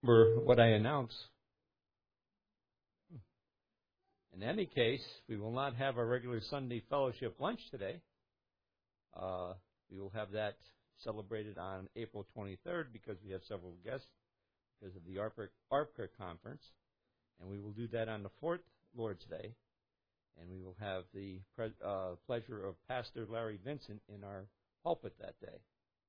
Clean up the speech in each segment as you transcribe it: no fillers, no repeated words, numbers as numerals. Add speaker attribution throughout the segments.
Speaker 1: remember what I announced. In any case, we will not have our regular Sunday fellowship lunch today. We will have that celebrated on April 23rd because we have several guests because of the ARPCA conference. And we will do that on the 4th Lord's Day. And we will have the pleasure of Pastor Larry Vincent in our pulpit that day.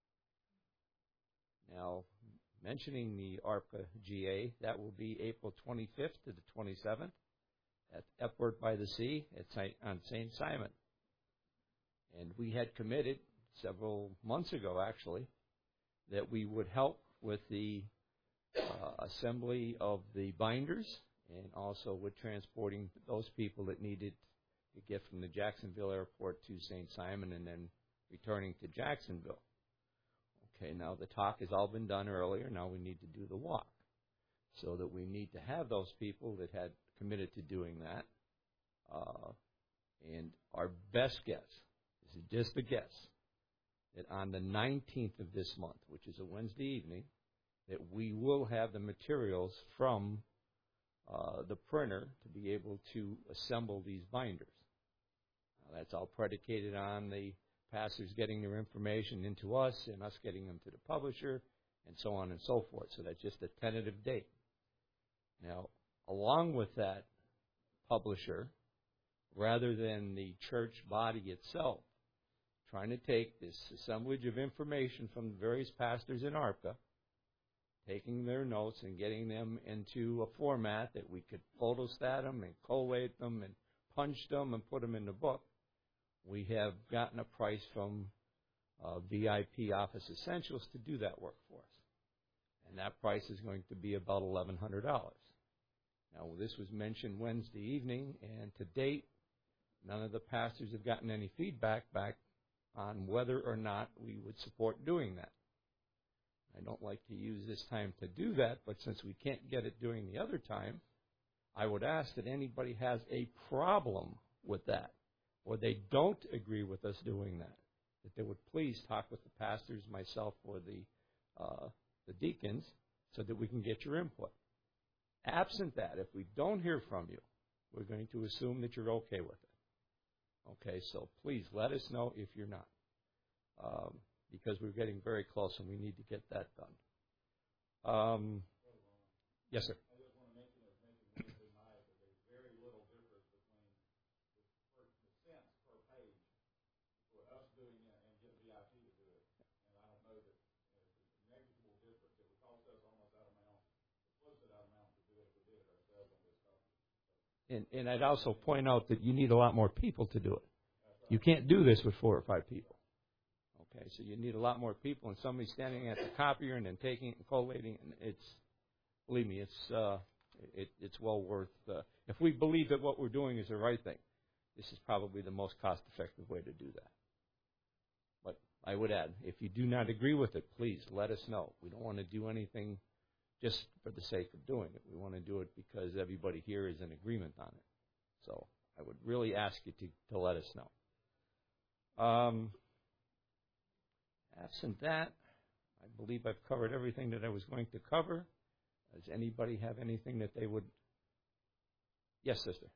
Speaker 1: Now, mentioning the ARPCA GA, that will be April 25th to the 27th at Epworth by the Sea on St. Simon. And we had committed several months ago, actually, that we would help with the assembly of the binders and also with transporting those people that needed to get from the Jacksonville airport to St. Simon and then returning to Jacksonville. Okay, now the talk has all been done earlier. Now we need to do the walk. So that we need to have those people that had committed to doing that. And our best guess, this is just a guess, that on the 19th of this month, which is a Wednesday evening, that we will have the materials from the printer to be able to assemble these binders. Now, that's all predicated on the pastors getting their information into us and us getting them to the publisher and so on and so forth. So that's just a tentative date. Now, along with that publisher, rather than the church body itself, trying to take this assemblage of information from the various pastors in ARPCA, taking their notes and getting them into a format that we could photostat them and collate them and punch them and put them in the book, we have gotten a price from VIP Office Essentials to do that work for us. And that price is going to be about $1,100. Now, this was mentioned Wednesday evening, and to date, none of the pastors have gotten any feedback back on whether or not we would support doing that. I don't like to use this time to do that, but since we can't get it during the other time, I would ask that anybody has a problem with that, or they don't agree with us doing that they would please talk with the pastors, myself, or the deacons, so that we can get your input. Absent that, if we don't hear from you, we're going to assume that you're okay with it. Okay, so please let us know if you're not, because we're getting very close and we need to get that done. Yes, sir.
Speaker 2: I just want to mention, as mentioned Wednesday night, that there's very little difference between the cents per page for us doing it and get VIP to do it. And I don't know that it's a negligible difference. It would cost us almost that amount, close to that amount, to do it if we did it ourselves on this copy.
Speaker 1: And I'd also point out that you need a lot more people to do it. Right. You can't do this with 4 or 5 people. Okay, so you need a lot more people, and somebody standing at the copier and then taking it and collating, and believe me, it's well worth. If we believe that what we're doing is the right thing, this is probably the most cost-effective way to do that. But I would add, if you do not agree with it, please let us know. We don't want to do anything just for the sake of doing it. We want to do it because everybody here is in agreement on it. So I would really ask you to let us know. Absent that, I believe I've covered everything that I was going to cover. Does anybody have anything that they would? Yes, sister.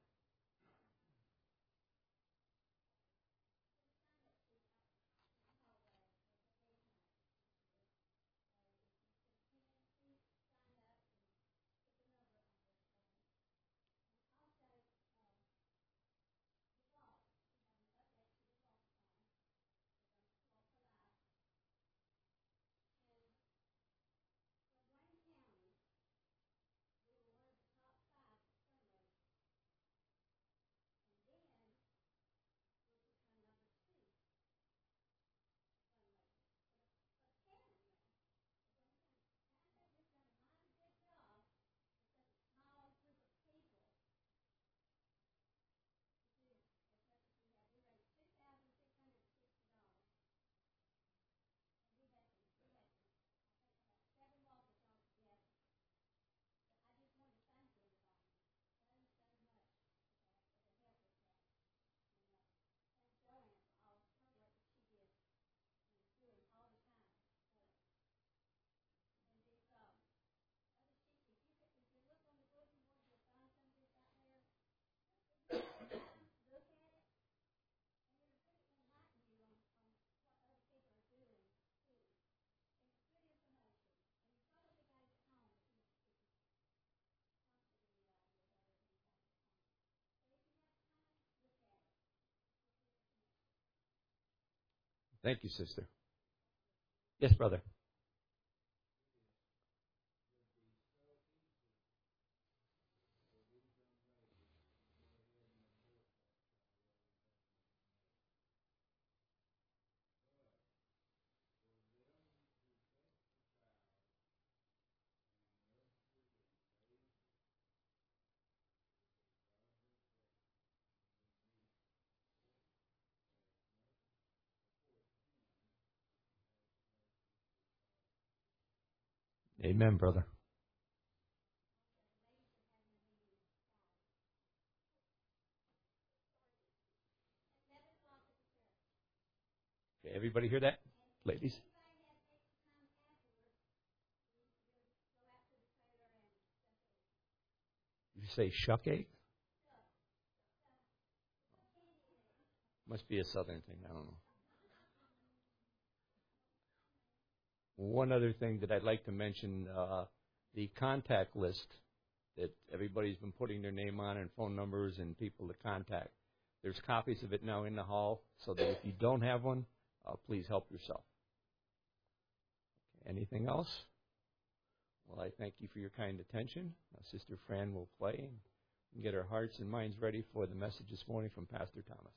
Speaker 1: Thank you, sister. Yes, brother. Amen, brother. Okay, everybody hear that? Ladies? You say shuck egg? Must be a southern thing. I don't know. One other thing that I'd like to mention, the contact list that everybody's been putting their name on and phone numbers and people to contact. There's copies of it now in the hall, so that if you don't have one, please help yourself. Okay, anything else? Well, I thank you for your kind attention. Sister Fran will play and get our hearts and minds ready for the message this morning from Pastor Thomas.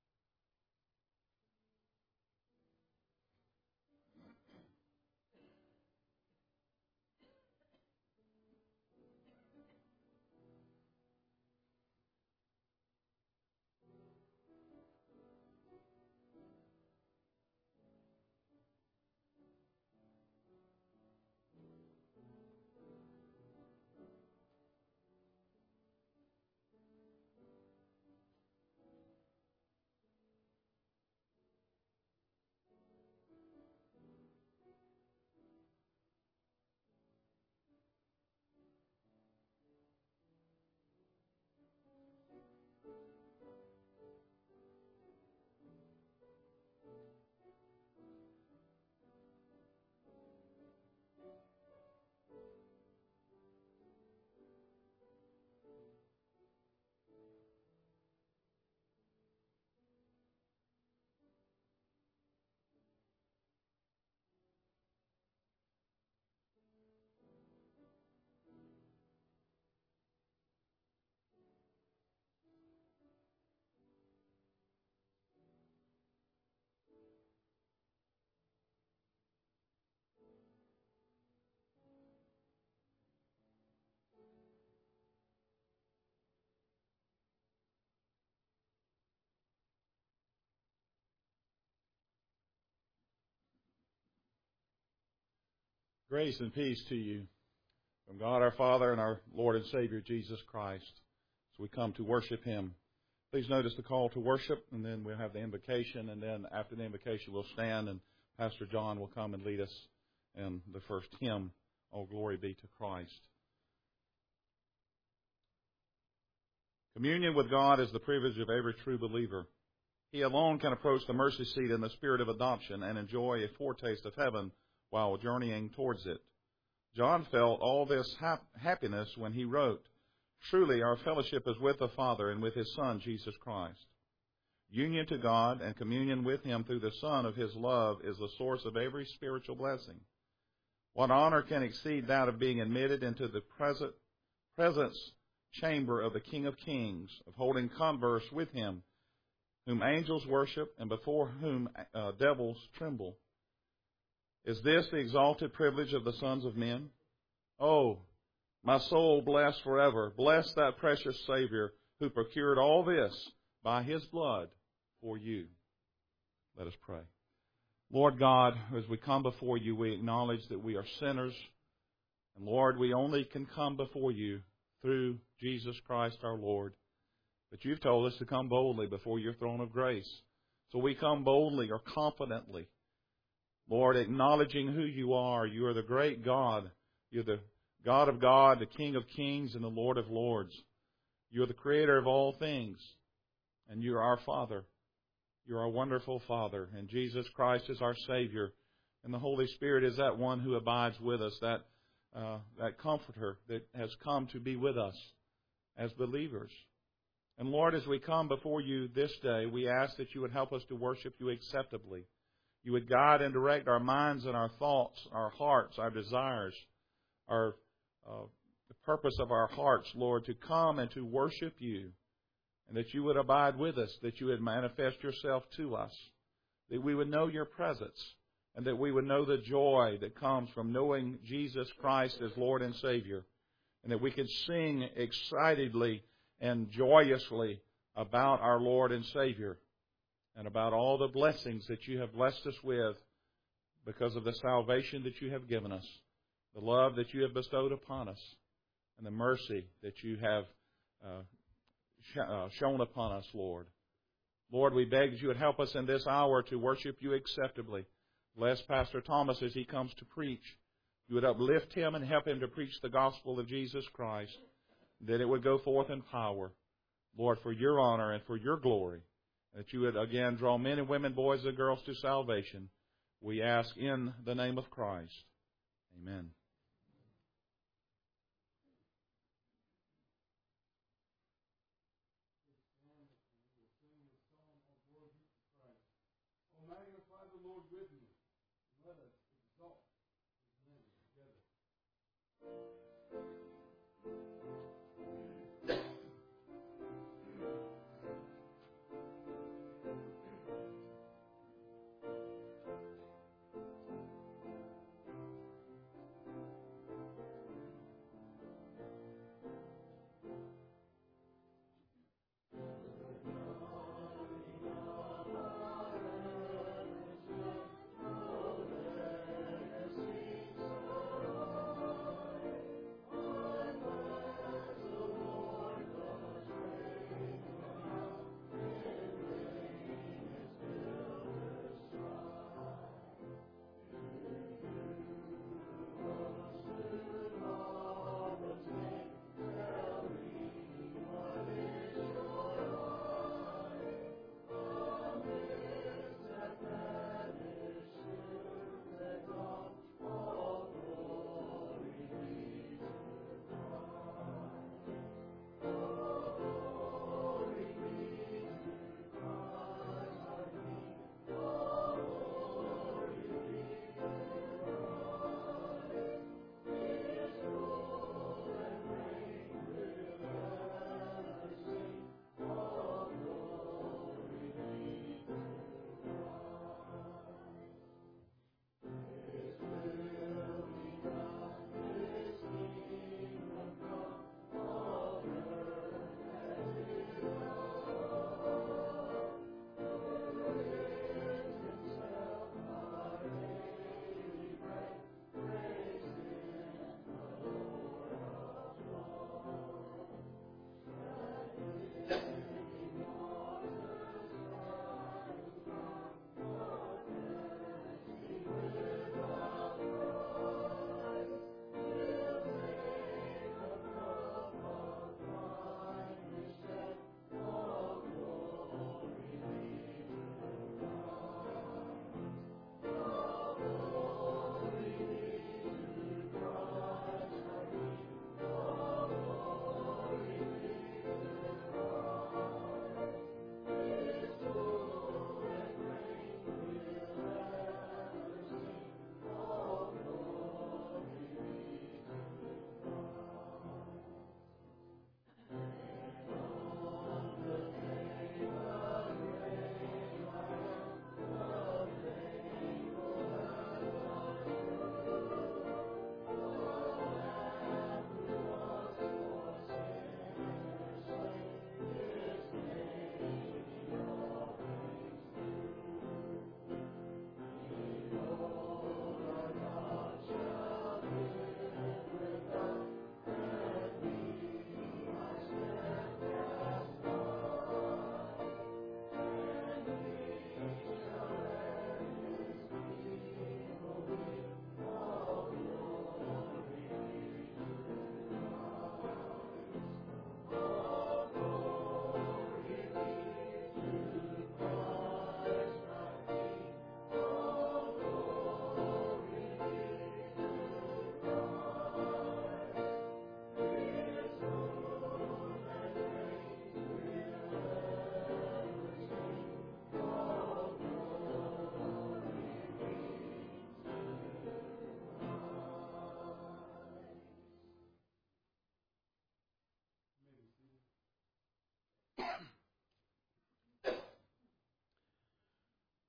Speaker 2: Grace and peace to you from God our Father and our Lord and Savior Jesus Christ. So we come to worship Him. Please notice the call to worship, and then we'll have the invocation, and then after the invocation we'll stand, and Pastor John will come and lead us in the first hymn, All Glory Be to Christ. Communion with God is the privilege of every true believer. He alone can approach the mercy seat in the spirit of adoption and enjoy a foretaste of heaven while journeying towards it. John felt all this happiness when he wrote, "Truly our fellowship is with the Father and with His Son, Jesus Christ." Union to God and communion with Him through the Son of His love is the source of every spiritual blessing. What honor can exceed that of being admitted into the presence chamber of the King of Kings, of holding converse with Him, whom angels worship and before whom devils tremble? Is this the exalted privilege of the sons of men? Oh, my soul, bless forever. Bless that precious Savior who procured all this by His blood for you. Let us pray. Lord God, as we come before you, we acknowledge that we are sinners. And Lord, we only can come before you through Jesus Christ our Lord. But you've told us to come boldly before your throne of grace. So we come boldly or confidently, Lord, acknowledging who you are. You are the great God. You're the God of God, the King of kings, and the Lord of lords. You're the creator of all things. And you're our Father. You're our wonderful Father. And Jesus Christ is our Savior. And the Holy Spirit is that one who abides with us, that Comforter that has come to be with us as believers. And Lord, as we come before you this day, we ask that you would help us to worship you acceptably. You would guide and direct our minds and our thoughts, our hearts, our desires, the purpose of our hearts, Lord, to come and to worship You, and that You would abide with us, that You would manifest Yourself to us, that we would know Your presence, and that we would know the joy that comes from knowing Jesus Christ as Lord and Savior, and that we could sing excitedly and joyously about our Lord and Savior, and about all the blessings that You have blessed us with because of the salvation that You have given us, the love that You have bestowed upon us, and the mercy that You have shown upon us, Lord. Lord, we beg that You would help us in this hour to worship You acceptably. Bless Pastor Thomas as he comes to preach. You would uplift him and help him to preach the gospel of Jesus Christ, that it would go forth in power, Lord, for Your honor and for Your glory, that You would again draw men and women, boys and girls to salvation. We ask in the name of Christ. Amen.
Speaker 3: Magnify the Lord with me. Let us exalt His name together.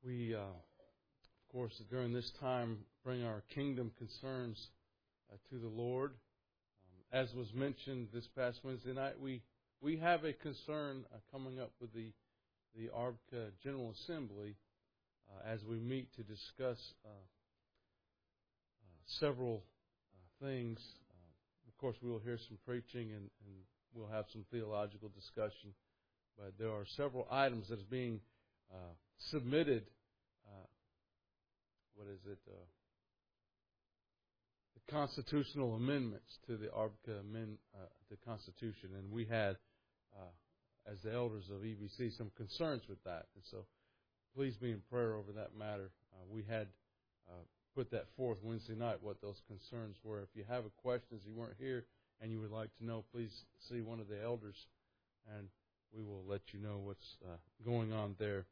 Speaker 4: We, of course, during this time, bring our kingdom concerns to the Lord. As was mentioned this past Wednesday night, we have a concern coming up with the ARBCA General Assembly as we meet to discuss several things. Of course, we will hear some preaching and we'll have some theological discussion. But there are several items that is being submitted. The constitutional amendments to the ARBCA the Constitution, and we had, as the elders of EBC, some concerns with that. And so, please be in prayer over that matter. We had put that forth Wednesday night, what those concerns were. If you have questions, you weren't here, and you would like to know, please see one of the elders, and we will let you know what's going on there.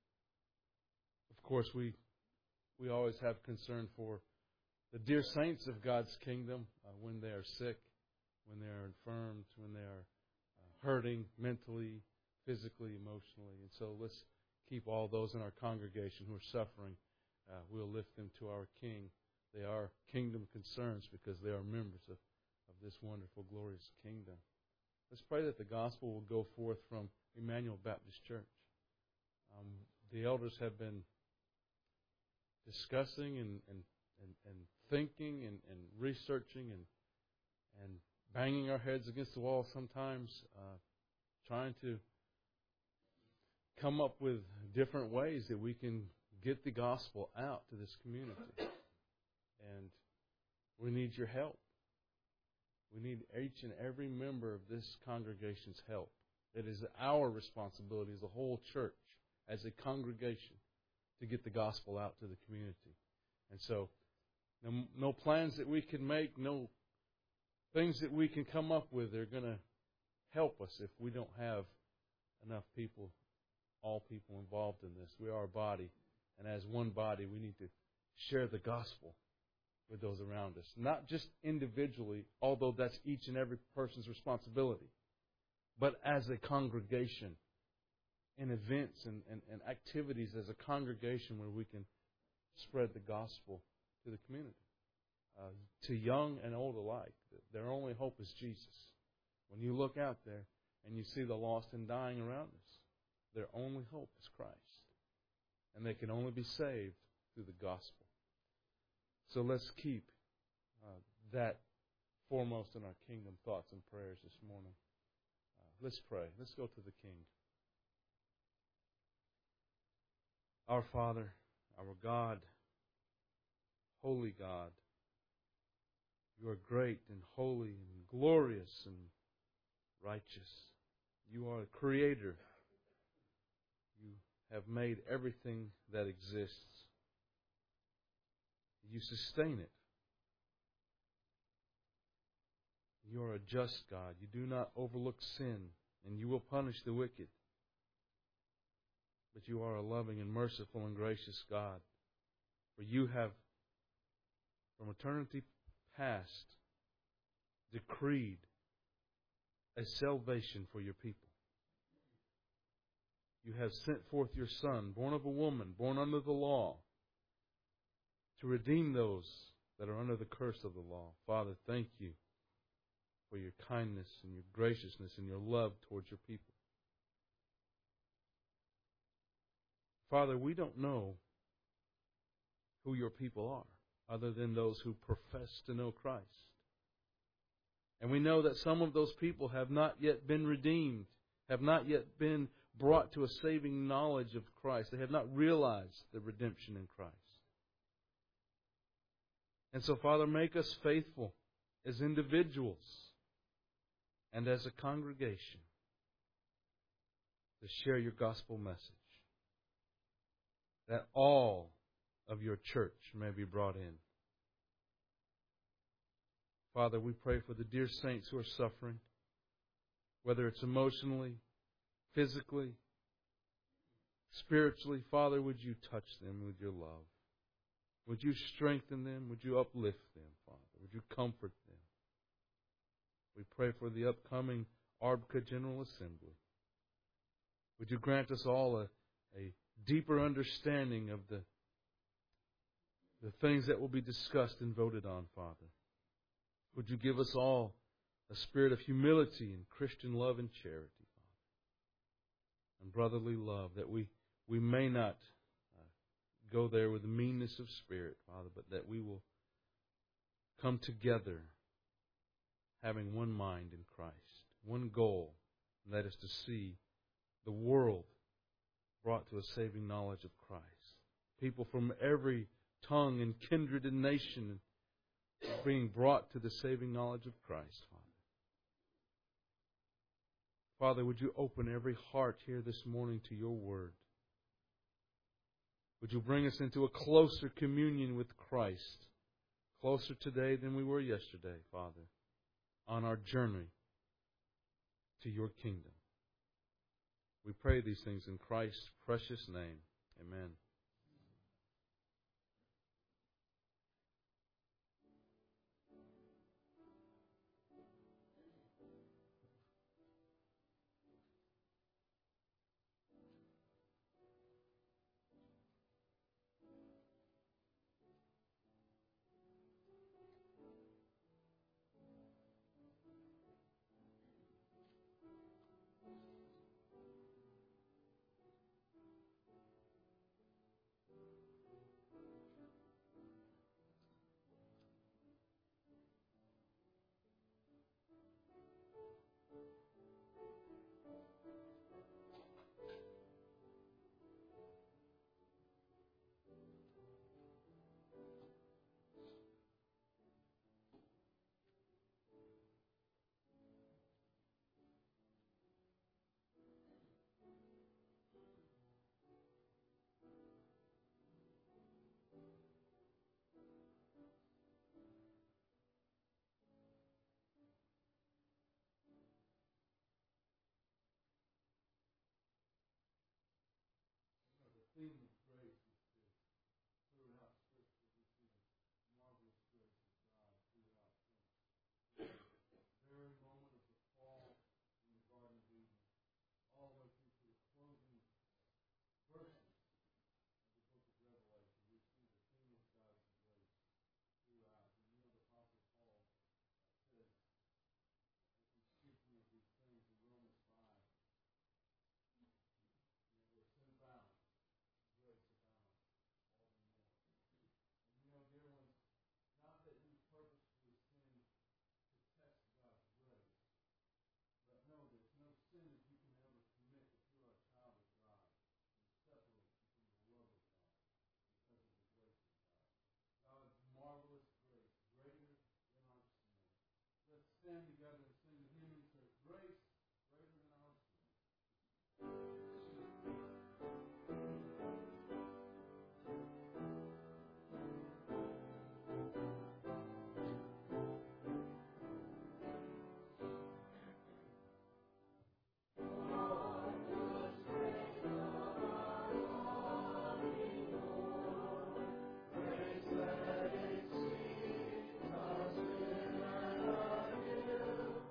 Speaker 4: Of course, we always have concern for the dear saints of God's kingdom when they are sick, when they are infirmed, when they are hurting mentally, physically, emotionally. And so let's keep all those in our congregation who are suffering. We'll lift them to our King. They are kingdom concerns because they are members of this wonderful, glorious kingdom. Let's pray that the gospel will go forth from Emmanuel Baptist Church. The elders have been discussing and thinking and researching and banging our heads against the wall sometimes, trying to come up with different ways that we can get the gospel out to this community. And we need your help. We need each and every member of this congregation's help. It is our responsibility as a whole church, as a congregation, to get the gospel out to the community. And so, no plans that we can make, no things that we can come up with are going to help us if we don't have enough people, all people involved in this. We are a body, and as one body, we need to share the gospel with those around us. Not just individually, although that's each and every person's responsibility, but as a congregation, in events and activities as a congregation where we can spread the gospel to the community, to young and old alike. Their only hope is Jesus. When you look out there and you see the lost and dying around us, their only hope is Christ. And they can only be saved through the gospel. So let's keep that foremost in our kingdom thoughts and prayers this morning. Let's pray. Let's go to the King. Our Father, our God, holy God, you are great and holy and glorious and righteous. You are a creator. You have made everything that exists. You sustain it. You are a just God. You do not overlook sin, and you will punish the wicked. But you are a loving and merciful and gracious God. For you have, from eternity past, decreed a salvation for your people. You have sent forth your Son, born of a woman, born under the law, to redeem those that are under the curse of the law. Father, thank you for your kindness and your graciousness and your love towards your people. Father, we don't know who your people are, other than those who profess to know Christ. And we know that some of those people have not yet been redeemed, have not yet been brought to a saving knowledge of Christ. They have not realized the redemption in Christ. And so, Father, make us faithful as individuals and as a congregation to share your gospel message, that all of your church may be brought in. Father, we pray for the dear saints who are suffering, whether it's emotionally, physically, spiritually. Father, would you touch them with your love? Would you strengthen them? Would you uplift them, Father? Would you comfort them? We pray for the upcoming ARBCA General Assembly. Would you grant us all a deeper understanding of the things that will be discussed and voted on, Father. Would you give us all a spirit of humility and Christian love and charity, Father, and brotherly love, that we may not go there with meanness of spirit, Father, but that we will come together having one mind in Christ, one goal, and that is to see the world brought to a saving knowledge of Christ. People from every tongue and kindred and nation being brought to the saving knowledge of Christ, Father. Father, would you open every heart here this morning to your word? Would you bring us into a closer communion with Christ, closer today than we were yesterday, Father, on our journey to your kingdom. We pray these things in Christ's precious name. Amen.
Speaker 3: The theme of grace is throughout Scripture. We see the marvelous grace of God throughout the very moment of the fall in the Garden of Eden, all the way through to the closing verses of the book of Revelation. We see the theme of God's grace throughout. And you know, the Apostle Paul says, as he's speaking of these things in Romans 5, where sin abounds, grace abounds all the more. And you know, dear ones, not that you purposefully sin to test God's grace, but know there's no sin that you can ever commit if you are a child of God and separate you from the love of God because of the grace of God. God's marvelous grace, greater than our sin. Let's stand together and sing the hymn and say, grace greater than our sin.
Speaker 5: Grace that exceeds our sin and our guilt.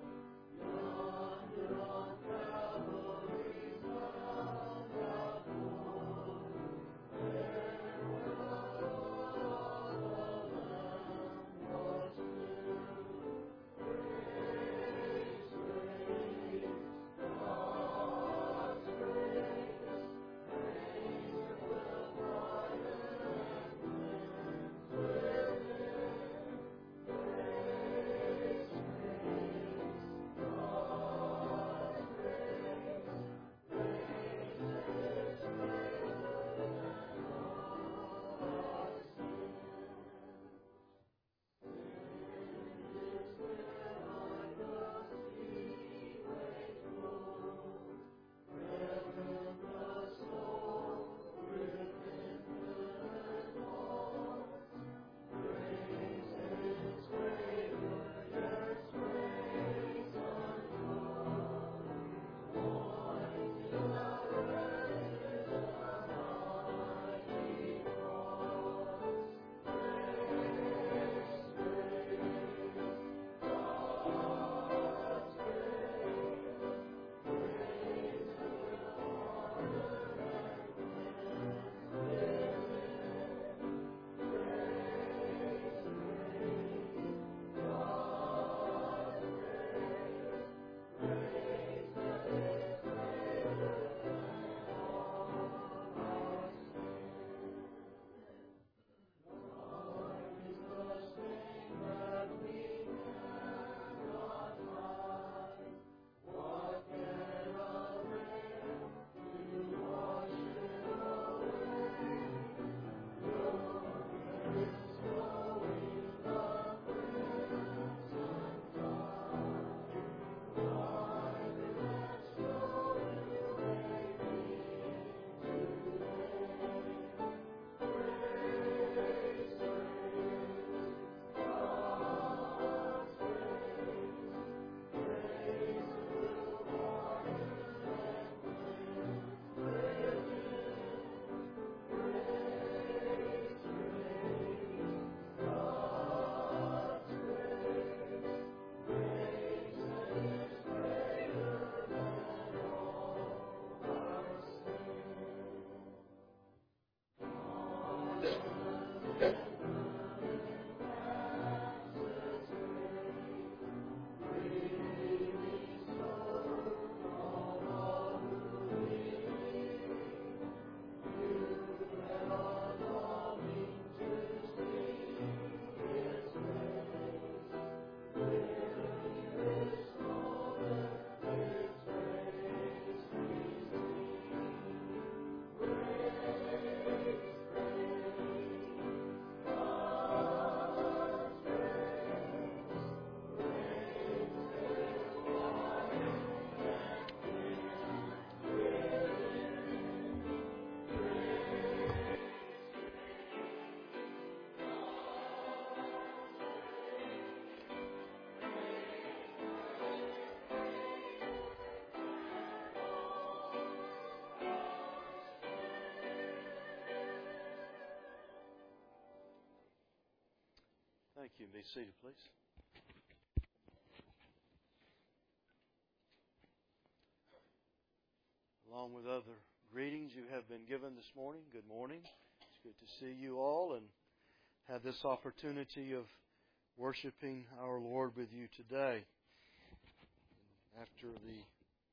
Speaker 5: Thank you. Be seated, please. Along with other greetings you have been given this morning, good morning. It's good to see you all and have this opportunity of worshiping our Lord with you today. After the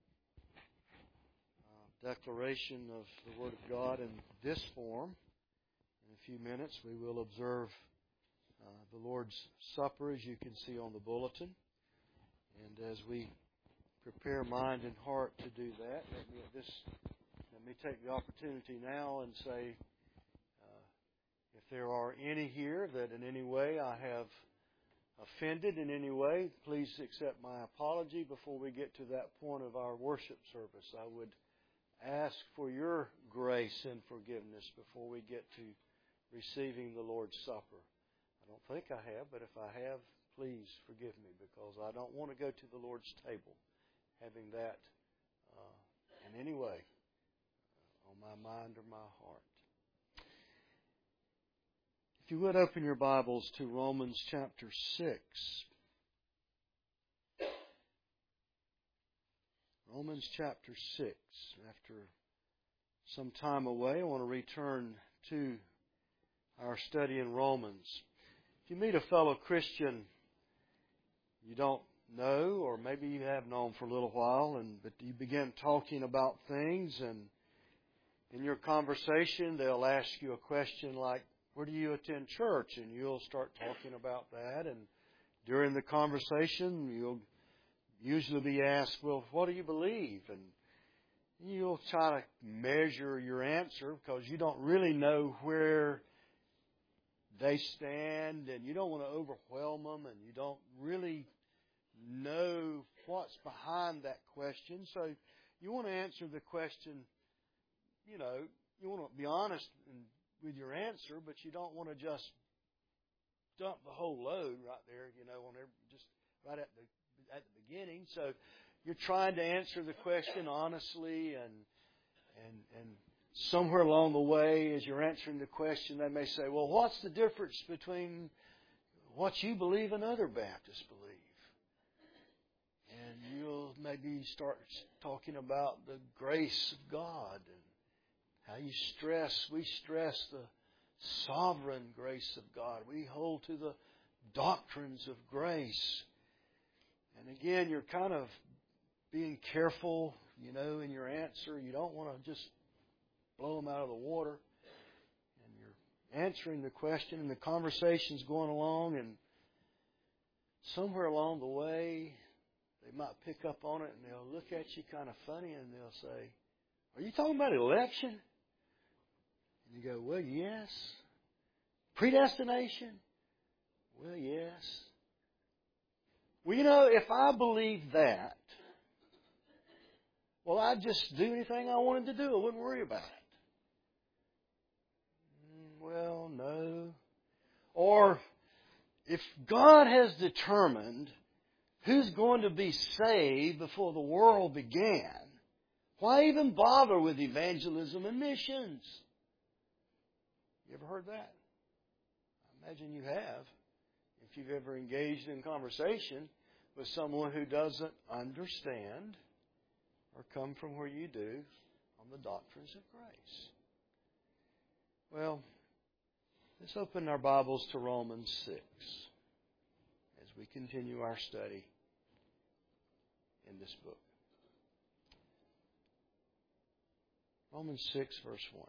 Speaker 5: declaration of the Word of God in this form, in a few minutes we will observe the Lord's Supper, as you can see on the bulletin. And as we prepare mind and heart to do that, let me take the opportunity now and say, if there are any here that in any way I have offended in any way, please accept my apology before we get to that point of our worship service. I would ask for your grace and forgiveness before we get to receiving the Lord's Supper. I don't think I have, but if I have, please forgive me, because I don't want to go to the Lord's table having that in any way on my mind or my heart. If you would open your Bibles to Romans chapter 6. Romans chapter 6. After some time away, I want to return to our study in Romans. If you meet a fellow Christian you don't know, or maybe you have known for a little while, but you begin talking about things, and in your conversation they'll ask you a question like, where do you attend church? And you'll start talking about that, and during the conversation you'll usually be asked, well, what do you believe? And you'll try to measure your answer because you don't really know where they stand, and you don't want to overwhelm them, and you don't really know what's behind that question. So you want to answer the question, you want to be honest with your answer, but you don't want to just dump the whole load right there, just right at the beginning. So you're trying to answer the question honestly, and somewhere along the way, as you're answering the question, they may say, well, what's the difference between what you believe and other Baptists believe? And you'll maybe start talking about the grace of God and how we stress the sovereign grace of God. We hold to the doctrines of grace. And again, you're kind of being careful, in your answer. You don't want to just blow them out of the water. And you're answering the question, and the conversation's going along, and somewhere along the way, they might pick up on it, and they'll look at you kind of funny, and they'll say, are you talking about election? And you go, well, yes. Predestination? Well, yes. Well, if I believe that, well, I'd just do anything I wanted to do. I wouldn't worry about it. Well, no. Or if God has determined who's going to be saved before the world began, why even bother with evangelism and missions? You ever heard that? I imagine you have. If you've ever engaged in conversation with someone who doesn't understand or come from where you do on the doctrines of grace. Well, let's open our Bibles to Romans 6 as we continue our study in this book. Romans 6, verse 1.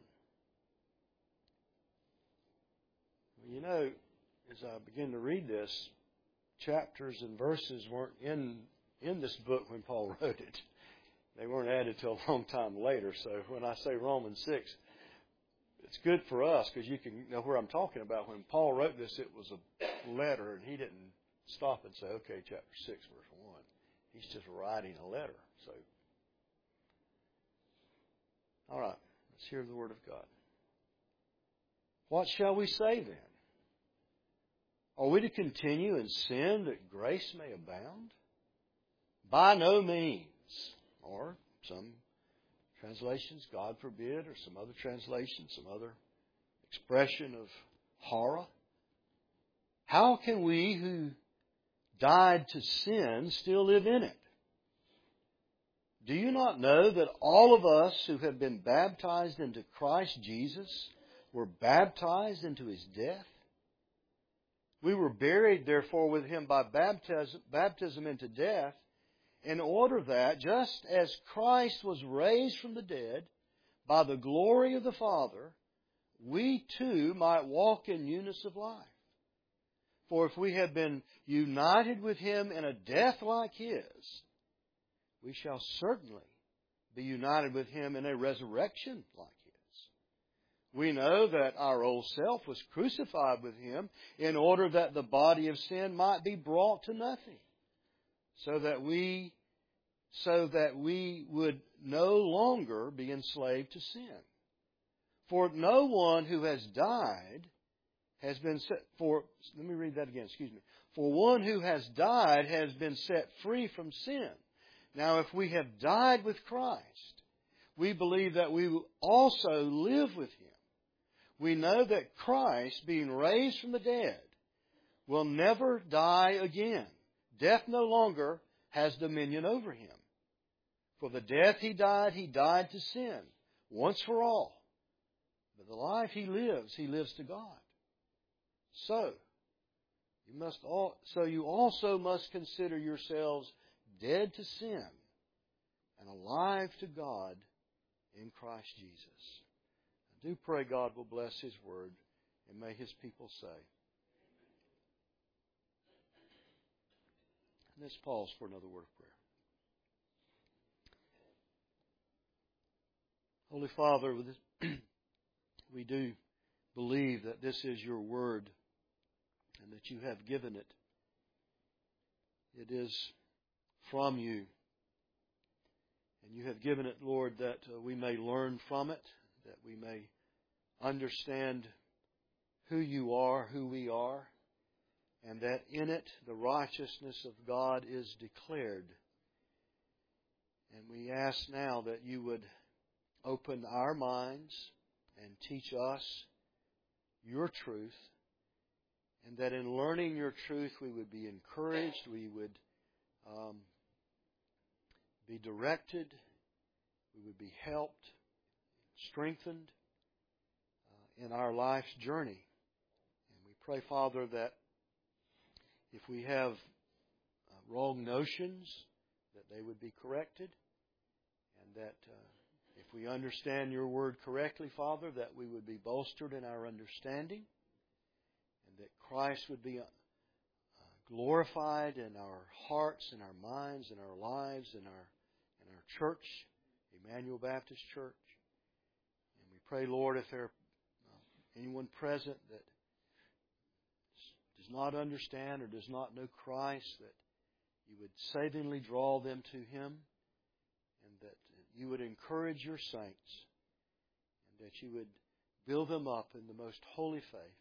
Speaker 5: Well, as I begin to read this, chapters and verses weren't in this book when Paul wrote it. They weren't added till a long time later. So when I say Romans 6, it's good for us because you can know where I'm talking about. When Paul wrote this, it was a letter, and he didn't stop and say, okay, chapter 6, verse 1. He's just writing a letter. So, all right, let's hear the Word of God. What shall we say then? Are we to continue in sin that grace may abound? By no means. Or some translations, God forbid, or some other translation, some other expression of horror. how can we who died to sin still live in it? Do you not know that all of us who have been baptized into Christ Jesus were baptized into His death? We were buried, therefore, with Him by baptism into death, in order that, just as Christ was raised from the dead by the glory of the Father, we too might walk in newness of life. For if we have been united with Him in a death like His, we shall certainly be united with Him in a resurrection like His. We know that our old self was crucified with Him in order that the body of sin might be brought to nothing, so that we would no longer be enslaved to sin. For no one who has died has been set for. Let me read that again. Excuse me. For one who has died has been set free from sin. Now, if we have died with Christ, we believe that we will also live with Him. We know that Christ, being raised from the dead, will never die again. Death no longer has dominion over Him. For the death He died to sin, once for all. But the life He lives to God. So you also must consider yourselves dead to sin and alive to God in Christ Jesus. I do pray God will bless His Word, and may His people say. Let's pause for another word of prayer. Holy Father, we do believe that this is Your Word and that You have given it. It is from You. And You have given it, Lord, that we may learn from it, that we may understand who You are, who we are, and that in it the righteousness of God is declared. And we ask now that You would open our minds and teach us Your truth, and that in learning Your truth we would be encouraged, we would be directed, we would be helped, strengthened in our life's journey. And we pray, Father, that if we have wrong notions, that they would be corrected, and that if we understand Your Word correctly, Father, that we would be bolstered in our understanding, and that Christ would be glorified in our hearts, in our minds, in our lives, in our church, Emmanuel Baptist Church. And we pray, Lord, if there anyone present that does not understand or does not know Christ, that You would savingly draw them to Him, and that You would encourage Your saints, and that You would build them up in the most holy faith,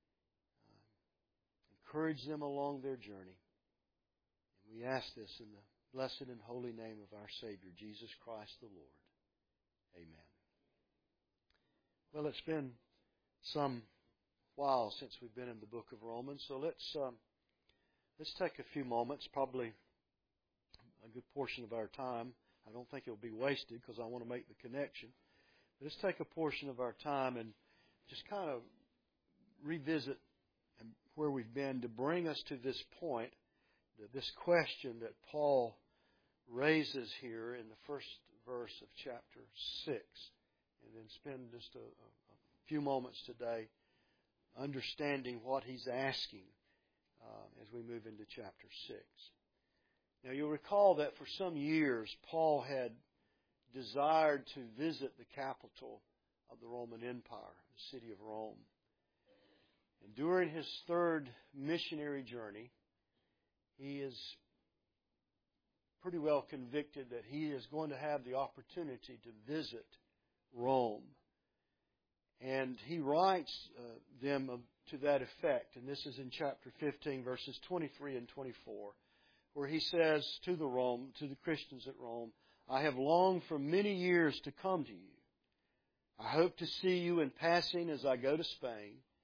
Speaker 5: encourage them along their journey. And we ask this in the blessed and holy name of our Savior, Jesus Christ the Lord. Amen. Well, it's been some while since we've been in the book of Romans, so let's take a few moments, probably a good portion of our time. I don't think it'll be wasted because I want to make the connection. But let's take a portion of our time and just kind of revisit where we've been to bring us to this point, this question that Paul raises here in the first verse of chapter 6, and then spend just a few moments today understanding what he's asking as we move into chapter 6. Now, you'll recall that for some years Paul had desired to visit the capital of the Roman Empire, the city of Rome. And during his third missionary journey, he is pretty well convicted that he is going to have the opportunity to visit Rome. And he writes them to that effect. And this is in chapter 15, verses 23 and 24, where he says to the Christians at Rome, I have longed for many years to come to you. I hope to see you in passing as I go to Spain,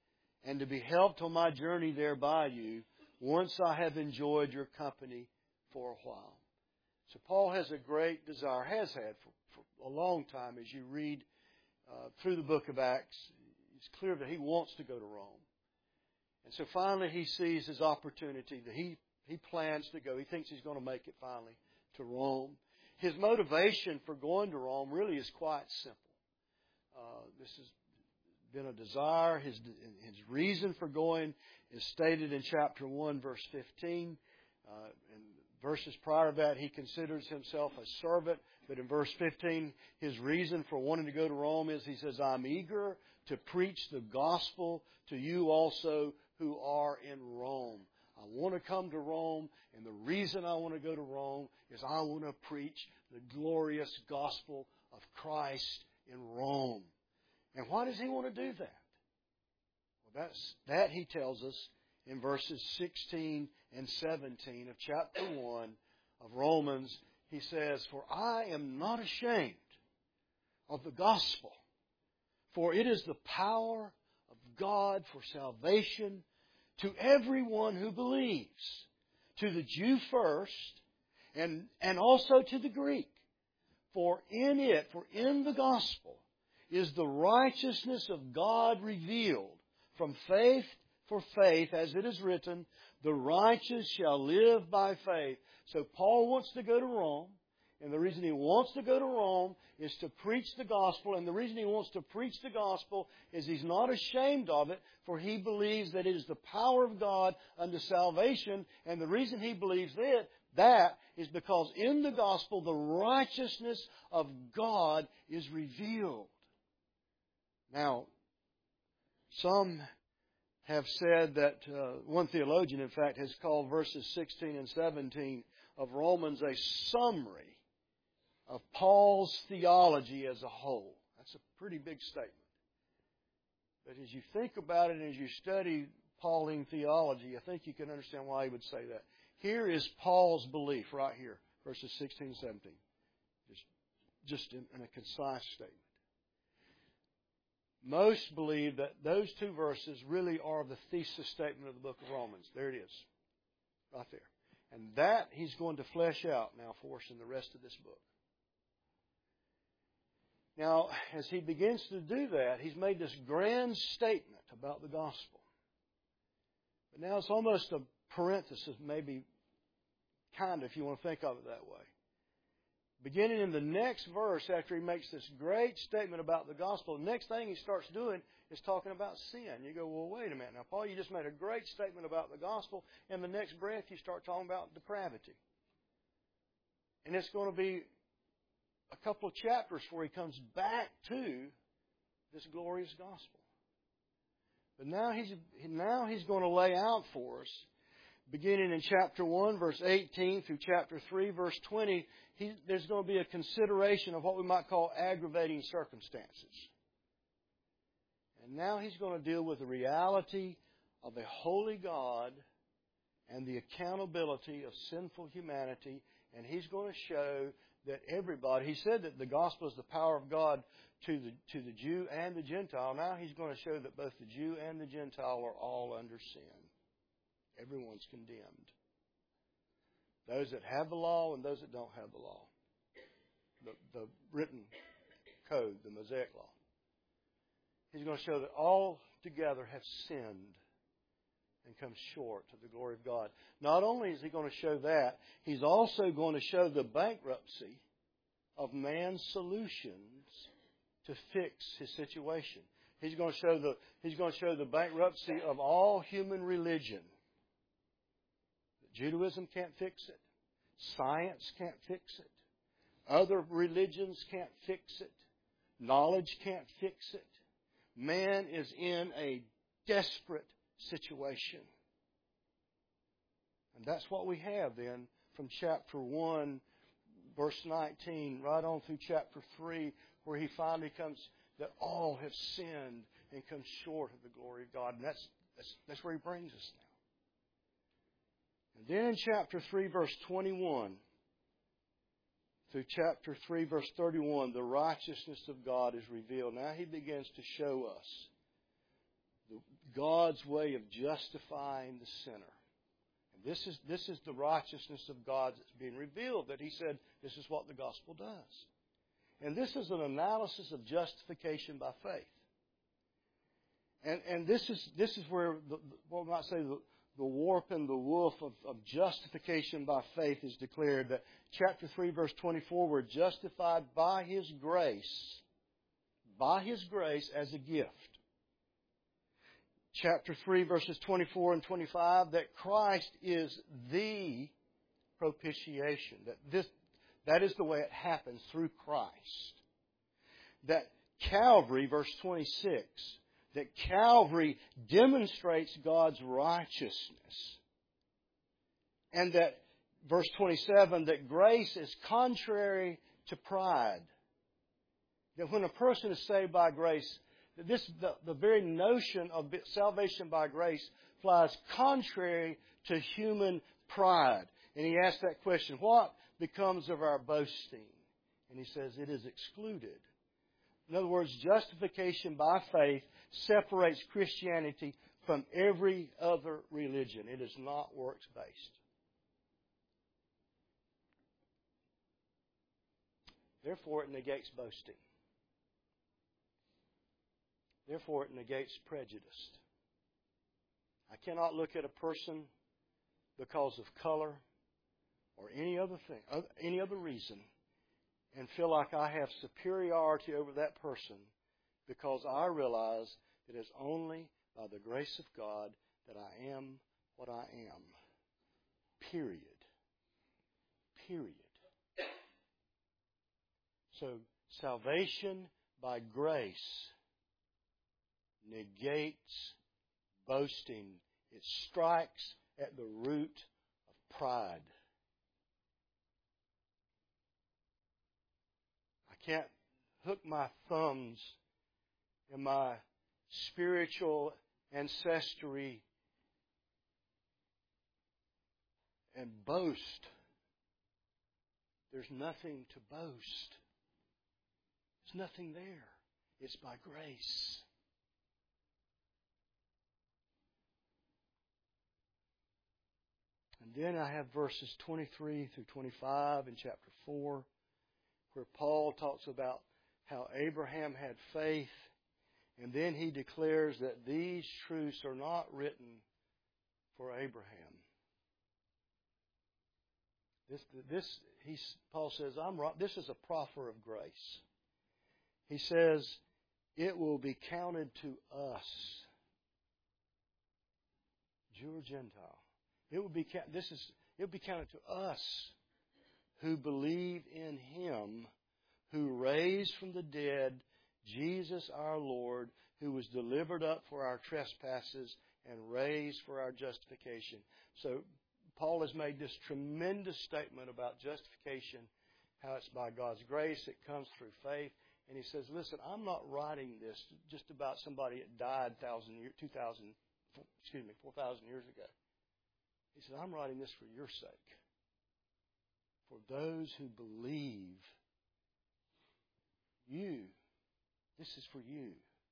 Speaker 5: and to be helped on my journey there by you, once I have enjoyed your company for a while. So Paul has a great desire, has had for a long time. As you read through the book of Acts, it's clear that he wants to go to Rome. And so finally he sees his opportunity that he plans to go. He thinks he's going to make it finally to Rome. His motivation for going to Rome really is quite simple. This has been a desire. His reason for going is stated in chapter 1, verse 15. In verses prior to that, he considers himself a servant. But in verse 15, his reason for wanting to go to Rome is, he says, I'm eager to preach the gospel to you also who are in Rome. I want to come to Rome, and the reason I want to go to Rome is I want to preach the glorious gospel of Christ in Rome. And why does he want to do that? Well, that he tells us in verses 16 and 17 of chapter 1 of Romans. He says, For I am not ashamed of the gospel, for it is the power of God for salvation to everyone who believes, to the Jew first, and also to the Greek. For in the gospel, is the righteousness of God revealed from faith for faith, as it is written, the righteous shall live by faith. So Paul wants to go to Rome, and the reason he wants to go to Rome is to preach the gospel, and the reason he wants to preach the gospel is he's not ashamed of it, for he believes that it is the power of God unto salvation, and the reason he believes that is because in the gospel the righteousness of God is revealed. Now, some have said that, one theologian, in fact, has called verses 16 and 17 of Romans a summary of Paul's theology as a whole. That's a pretty big statement. But as you think about it and as you study Pauline theology, I think you can understand why he would say that. Here is Paul's belief right here, verses 16 and 17. Just in a concise statement. Most believe that those two verses really are the thesis statement of the book of Romans. There it is. Right there. And that he's going to flesh out now for us in the rest of this book. Now, as he begins to do that, he's made this grand statement about the gospel. But now it's almost a parenthesis, maybe kind of, if you want to think of it that way. Beginning in the next verse, after he makes this great statement about the gospel, the next thing he starts doing is talking about sin. You go, well, wait a minute. Now, Paul, you just made a great statement about the gospel, and the next breath you start talking about depravity. And it's going to be a couple of chapters before he comes back to this glorious gospel. But now he's going to lay out for us, beginning in chapter 1, verse 18, through chapter 3, verse 20, there's going to be a consideration of what we might call aggravating circumstances. And now he's going to deal with the reality of a holy God and the accountability of sinful humanity. And he's going to show that everybody, he said that the gospel is the power of God to the Jew and the Gentile. Now he's going to show that both the Jew and the Gentile are all under sin. Everyone's condemned. Those that have the law and those that don't have the law. The written code, the Mosaic law. He's going to show that all together have sinned and come short of the glory of God. Not only is he going to show that, he's also going to show the bankruptcy of man's solutions to fix his situation. He's going to show the bankruptcy of all human religion. Judaism can't fix it. Science can't fix it. Other religions can't fix it. Knowledge can't fix it. Man is in a desperate situation. And that's what we have then from chapter 1, verse 19, right on through chapter 3, where he finally comes that all have sinned and come short of the glory of God. And that's where he brings us now. And then in chapter 3, verse 21, through chapter 3, verse 31, the righteousness of God is revealed. Now he begins to show us God's way of justifying the sinner. And this is the righteousness of God that's being revealed, that He said this is what the gospel does. And this is an analysis of justification by faith. And this is where, we might say, the warp and the woof of justification by faith is declared. That chapter 3, verse 24, we're justified by His grace as a gift. Chapter 3, verses 24 and 25, that Christ is the propitiation. That is the way it happens, through Christ. That Calvary, verse 26, that Calvary demonstrates God's righteousness. And that, verse 27, that grace is contrary to pride. That when a person is saved by grace, the very notion of salvation by grace flies contrary to human pride. And he asks that question, what becomes of our boasting? And he says it is excluded. In other words, justification by faith separates Christianity from every other religion. It is not works-based. Therefore, it negates boasting. Therefore, it negates prejudice. I cannot look at a person because of color or any other thing, any other reason, and feel like I have superiority over that person because I realize that it's only by the grace of God that I am what I am. Period. Period. So, salvation by grace negates boasting. It strikes at the root of pride. I can't hook my thumbs in my spiritual ancestry and boast. There's nothing to boast. There's nothing there. It's by grace. And then I have verses 23 through 25 in chapter 4, where Paul talks about how Abraham had faith, and then he declares that these truths are not written for Abraham. Paul says, this is a proffer of grace. He says, it will be counted to us, Jew or Gentile. It will be counted to us who believe in Him who raised from the dead Jesus our Lord, who was delivered up for our trespasses and raised for our justification. So Paul has made this tremendous statement about justification, how it's by God's grace, it comes through faith. And he says, listen, I'm not writing this just about somebody that died 4,000 years ago. He said, I'm writing this for your sake. For those who believe you. This is for you.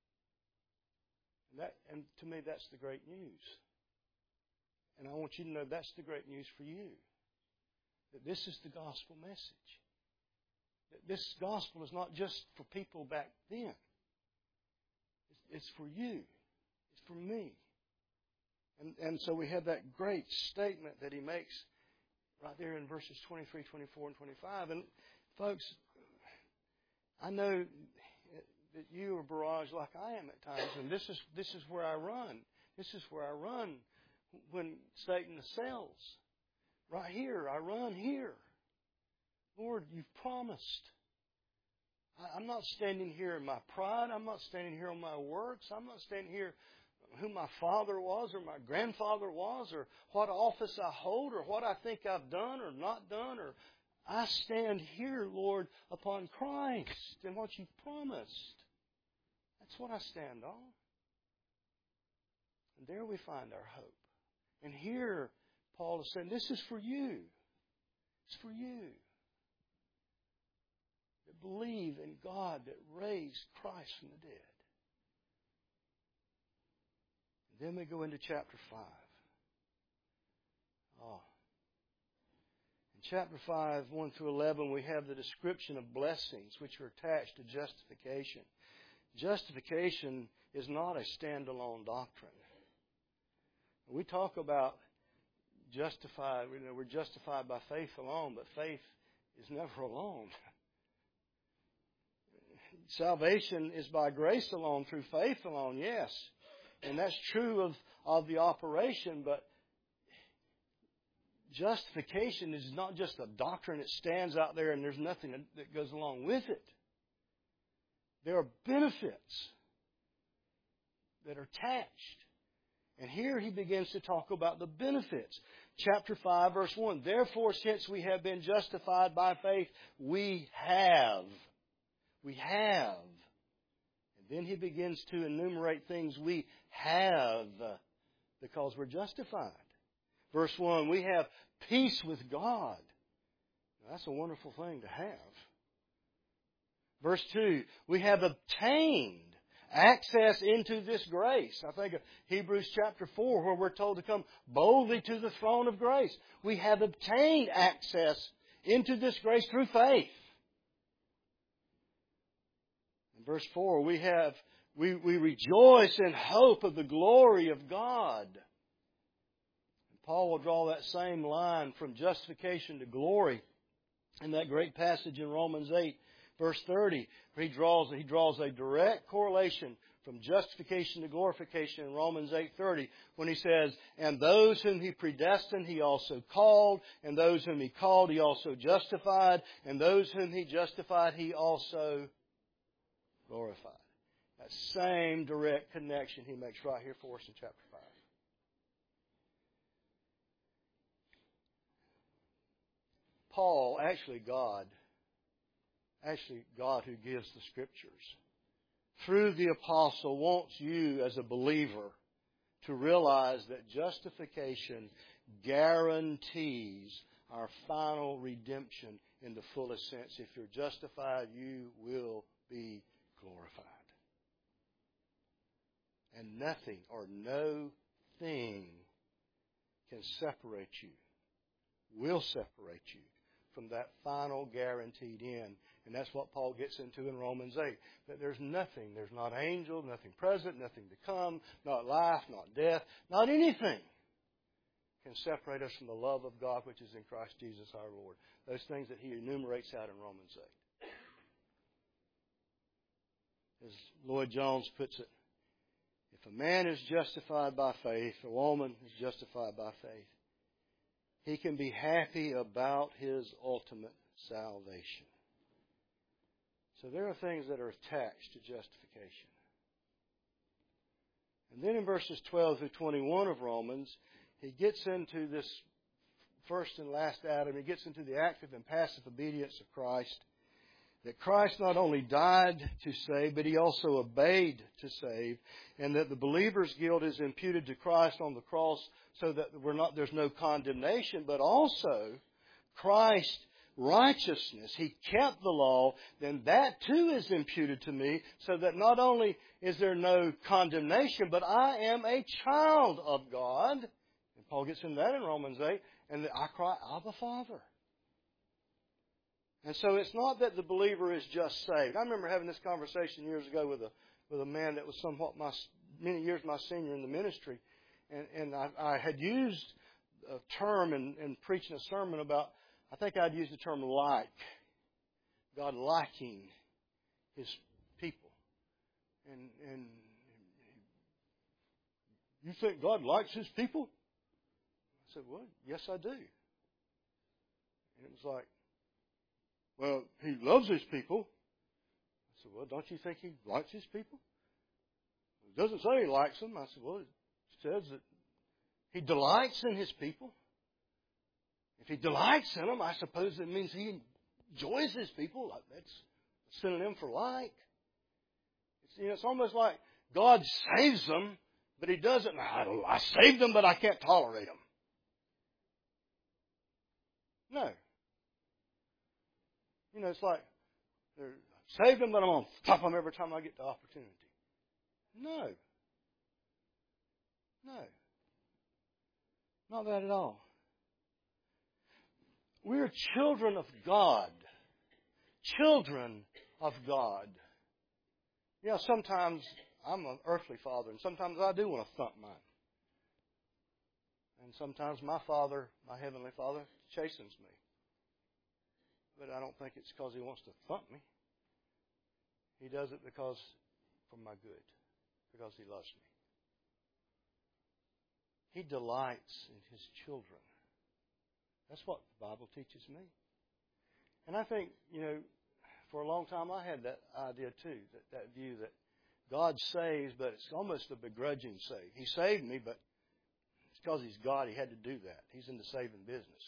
Speaker 5: And to me, that's the great news. And I want you to know that's the great news for you. That this is the gospel message. That this gospel is not just for people back then. It's for you. It's for me. And so we have that great statement that he makes right there in verses 23, 24, and 25. And folks, I know that you are barraged like I am at times, and this is where I run. This is where I run when Satan assails. Right here, I run here. Lord, you've promised. I'm not standing here in my pride. I'm not standing here on my works. I'm not standing here who my father was or my grandfather was or what office I hold or what I think I've done or not done. Or I stand here, Lord, upon Christ and what you've promised. That's what I stand on. And there we find our hope. And here, Paul is saying, this is for you. It's for you. That believe in God that raised Christ from the dead. Then we go into chapter 5. Oh. In chapter 5, 1 through 11, we have the description of blessings which are attached to justification. Justification is not a standalone doctrine. We talk about justified, we're justified by faith alone, but faith is never alone. Salvation is by grace alone, through faith alone, yes. And that's true of the operation, but justification is not just a doctrine that stands out there and there's nothing that goes along with it. There are benefits that are attached. And here he begins to talk about the benefits. Chapter 5, verse 1. Therefore, since we have been justified by faith, we have. And then he begins to enumerate things we have because we're justified. Verse 1, we have peace with God. Now, that's a wonderful thing to have. Verse 2, we have obtained access into this grace. I think of Hebrews chapter 4 where we're told to come boldly to the throne of grace. We have obtained access into this grace through faith. In verse 4, we rejoice in hope of the glory of God. And Paul will draw that same line from justification to glory in that great passage in Romans 8. Verse 30, he draws a direct correlation from justification to glorification in Romans 8:30 when he says, and those whom he predestined he also called, and those whom he called he also justified, and those whom he justified he also glorified. That same direct connection he makes right here for us in chapter 5. Paul, actually God who gives the Scriptures, through the apostle, wants you as a believer to realize that justification guarantees our final redemption in the fullest sense. If you're justified, you will be glorified. And nothing or no thing can separate you, will separate you from that final guaranteed end. And that's what Paul gets into in Romans 8. That there's nothing, there's not angel, nothing present, nothing to come, not life, not death, not anything can separate us from the love of God which is in Christ Jesus our Lord. Those things that he enumerates out in Romans 8. As Lloyd Jones puts it, if a man is justified by faith, a woman is justified by faith, he can be happy about his ultimate salvation. So there are things that are attached to justification. And then in verses 12 through 21 of Romans, he gets into this first and last Adam. He gets into the active and passive obedience of Christ. That Christ not only died to save, but he also obeyed to save. And that the believer's guilt is imputed to Christ on the cross so that there's no condemnation, but also Christ's righteousness. He kept the law, then that too is imputed to me, so that not only is there no condemnation, but I am a child of God. And Paul gets into that in Romans 8, and I cry, Abba, Father. And so it's not that the believer is just saved. I remember having this conversation years ago with a man that was somewhat many years my senior in the ministry, and I had used a term in preaching a sermon about, I think I'd used the term like, God liking His people. And you think God likes His people? I said, well, yes, I do. And it was like, well, He loves His people. I said, well, don't you think He likes His people? It doesn't say He likes them. I said, well, it says that He delights in His people. If He delights in them, I suppose it means He enjoys His people. That's a synonym for like. It's almost like God saves them, but He doesn't. I saved them, but I can't tolerate them. No. It's like, I saved them, but I'm going to stop them every time I get the opportunity. No. No. Not that at all. We're children of God. Children of God. You know, sometimes I'm an earthly father, and sometimes I do want to thump mine. And sometimes my Father, my Heavenly Father, chastens me. But I don't think it's because He wants to thump me. He does it because for my good, because He loves me. He delights in His children. That's what the Bible teaches me. And I think, you know, for a long time I had that idea too, that view that God saves, but it's almost a begrudging save. He saved me, but it's because He's God, He had to do that. He's in the saving business.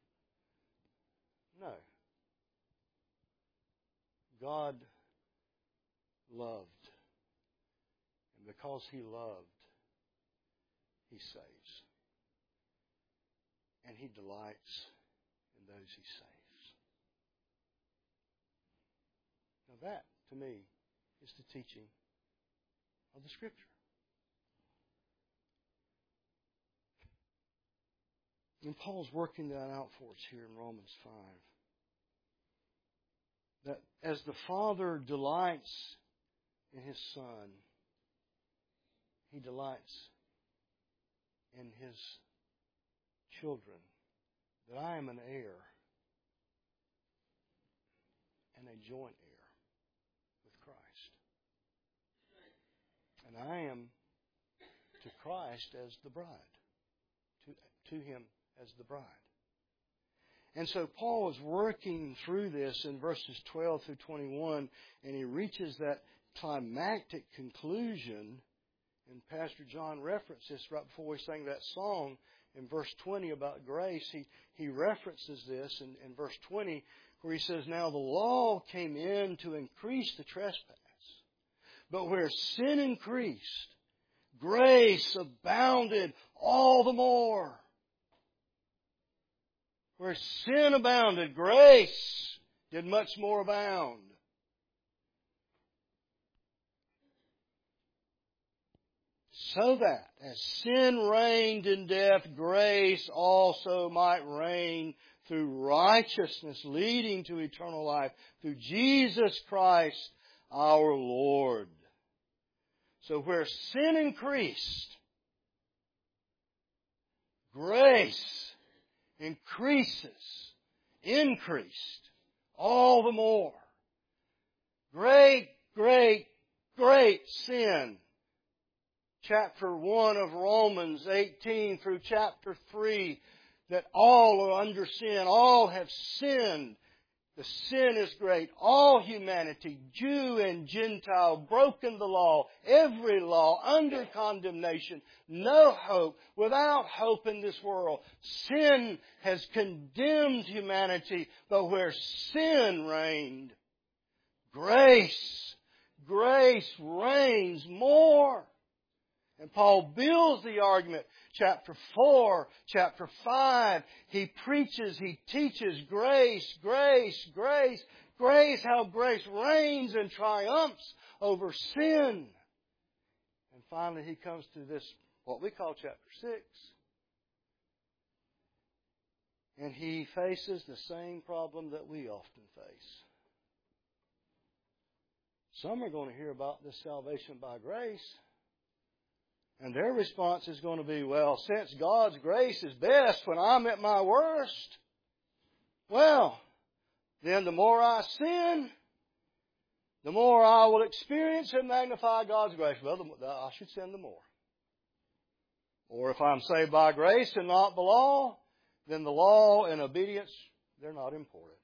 Speaker 5: No. God loved. And because He loved, He saves. And He delights in those He saves. Now that, to me, is the teaching of the Scripture. And Paul's working that out for us here in Romans 5. That as the Father delights in His Son, He delights in His children. That I am an heir and a joint heir with Christ. And I am to Christ as the bride. To Him as the bride. And so Paul is working through this in verses 12 through 21, and he reaches that climactic conclusion. And Pastor John referenced this right before we sang that song in verse 20 about grace. He references this in verse 20 where he says, "Now the law came in to increase the trespass. But where sin increased, grace abounded all the more." Where sin abounded, grace did much more abound. So that, as sin reigned in death, grace also might reign through righteousness, leading to eternal life, through Jesus Christ our Lord. So where sin increased, grace increased all the more. Great, great, great sin. Chapter 1 of Romans 18 through chapter 3, that all are under sin. All have sinned. The sin is great. All humanity, Jew and Gentile, broken the law, every law, under condemnation, no hope, without hope in this world. Sin has condemned humanity, but where sin reigned, grace reigns more. And Paul builds the argument. Chapter 4, chapter 5, he preaches, he teaches grace, how grace reigns and triumphs over sin. And finally he comes to this, what we call chapter 6. And he faces the same problem that we often face. Some are going to hear about this salvation by grace. And their response is going to be, well, since God's grace is best when I'm at my worst, well, then the more I sin, the more I will experience and magnify God's grace. Well, I should sin the more. Or if I'm saved by grace and not the law, then the law and obedience, they're not important.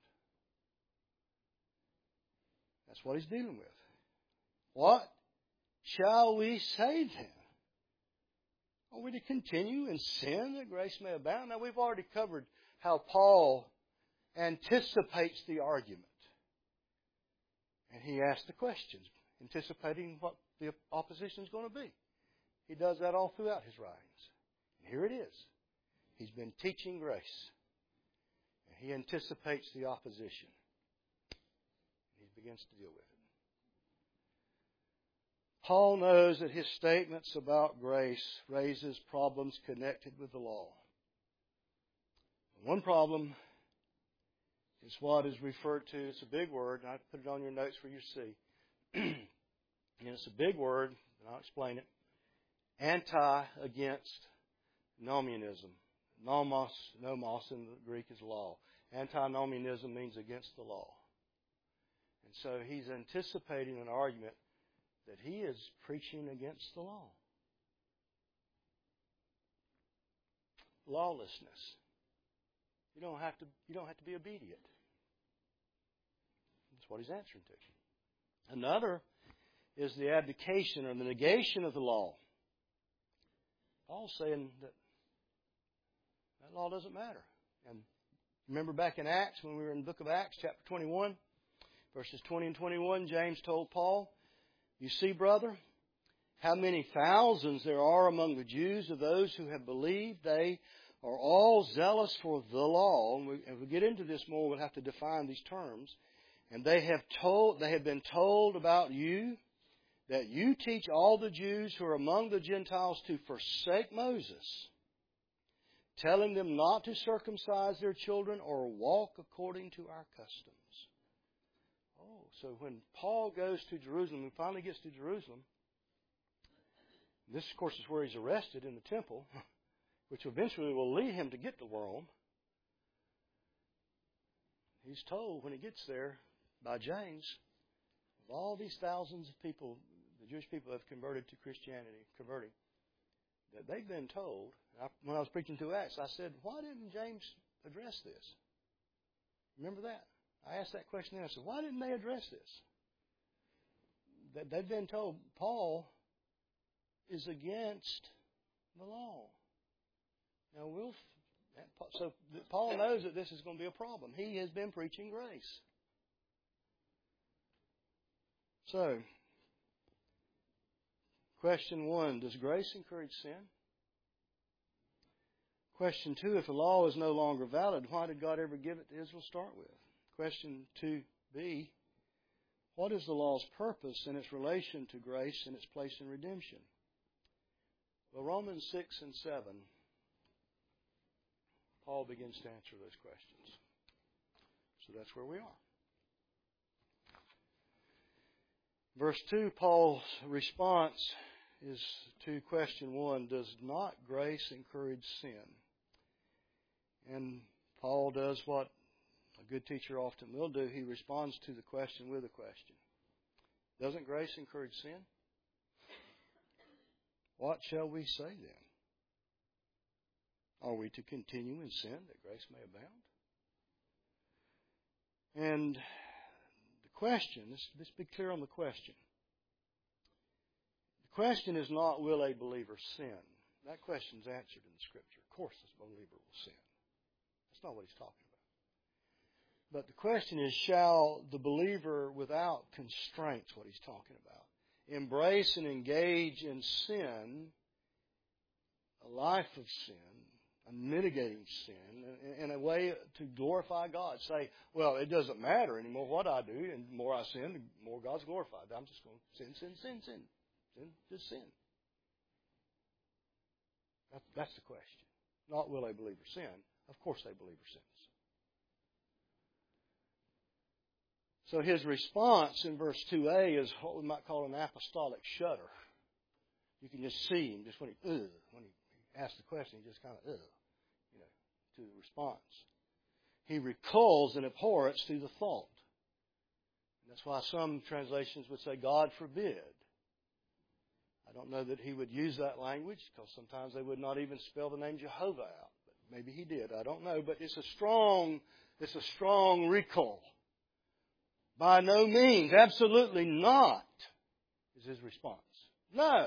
Speaker 5: That's what he's dealing with. What shall we say then? Are we to continue in sin that grace may abound? Now, we've already covered how Paul anticipates the argument. And he asks the questions, anticipating what the opposition is going to be. He does that all throughout his writings. And here it is. He's been teaching grace. And he anticipates the opposition. He begins to deal with it. Paul knows that his statements about grace raises problems connected with the law. One problem is what is referred to, it's a big word, and I put it on your notes for you to see. And it's a big word, and I'll explain it. Against nomianism. Nomos in the Greek is law. Antinomianism means against the law. And so he's anticipating an argument that he is preaching against the law. Lawlessness. You don't have to be obedient. That's what he's answering to. Another is the abdication or the negation of the law. Paul's saying that law doesn't matter. And remember back in Acts, when we were in the book of Acts, chapter 21, verses 20 and 21, James told Paul, "You see, brother, how many thousands there are among the Jews of those who have believed. They are all zealous for the law." And if we get into this more, we'll have to define these terms. And they have been told about you that you teach all the Jews who are among the Gentiles to forsake Moses, telling them not to circumcise their children or walk according to our customs. Oh, so when Paul goes to Jerusalem, and finally gets to Jerusalem, this, of course, is where he's arrested in the temple, which eventually will lead him to get to Rome. He's told when he gets there by James, of all these thousands of people, the Jewish people have converted to Christianity, that they've been told. When I was preaching through Acts, I said, why didn't James address this? Remember that? I asked that question then. I said, why didn't they address this? That they've been told Paul is against the law. Now so Paul knows that this is going to be a problem. He has been preaching grace. So, question 1, does grace encourage sin? Question 2, if the law is no longer valid, why did God ever give it to Israel to start with? Question 2b, what is the law's purpose in its relation to grace and its place in redemption? Well, Romans 6 and 7, Paul begins to answer those questions. So that's where we are. Verse 2, Paul's response is to question 1, does not grace encourage sin? And Paul does what a good teacher often will do. He responds to the question with a question. Doesn't grace encourage sin? What shall we say then? Are we to continue in sin that grace may abound? And the question, let's be clear on the question. The question is not, will a believer sin? That question is answered in the Scripture. Of course, a believer will sin. That's not what he's talking about. But the question is, shall the believer without constraints, what he's talking about, embrace and engage in sin, a life of sin, mitigating sin in a way to glorify God. Say, well, it doesn't matter anymore what I do, and the more I sin, the more God's glorified. I'm just going to sin. Just sin. That's the question. Not will a believer sin. Of course a believer sins. So his response in verse 2a is what we might call an apostolic shudder. You can just see him, just when he asks the question, he just kind of, to the response. He recoils in abhorrence to the thought. And that's why some translations would say, God forbid. I don't know that he would use that language, because sometimes they would not even spell the name Jehovah out. But maybe he did. I don't know. But it's a strong recoil. By no means, absolutely not, is his response. No.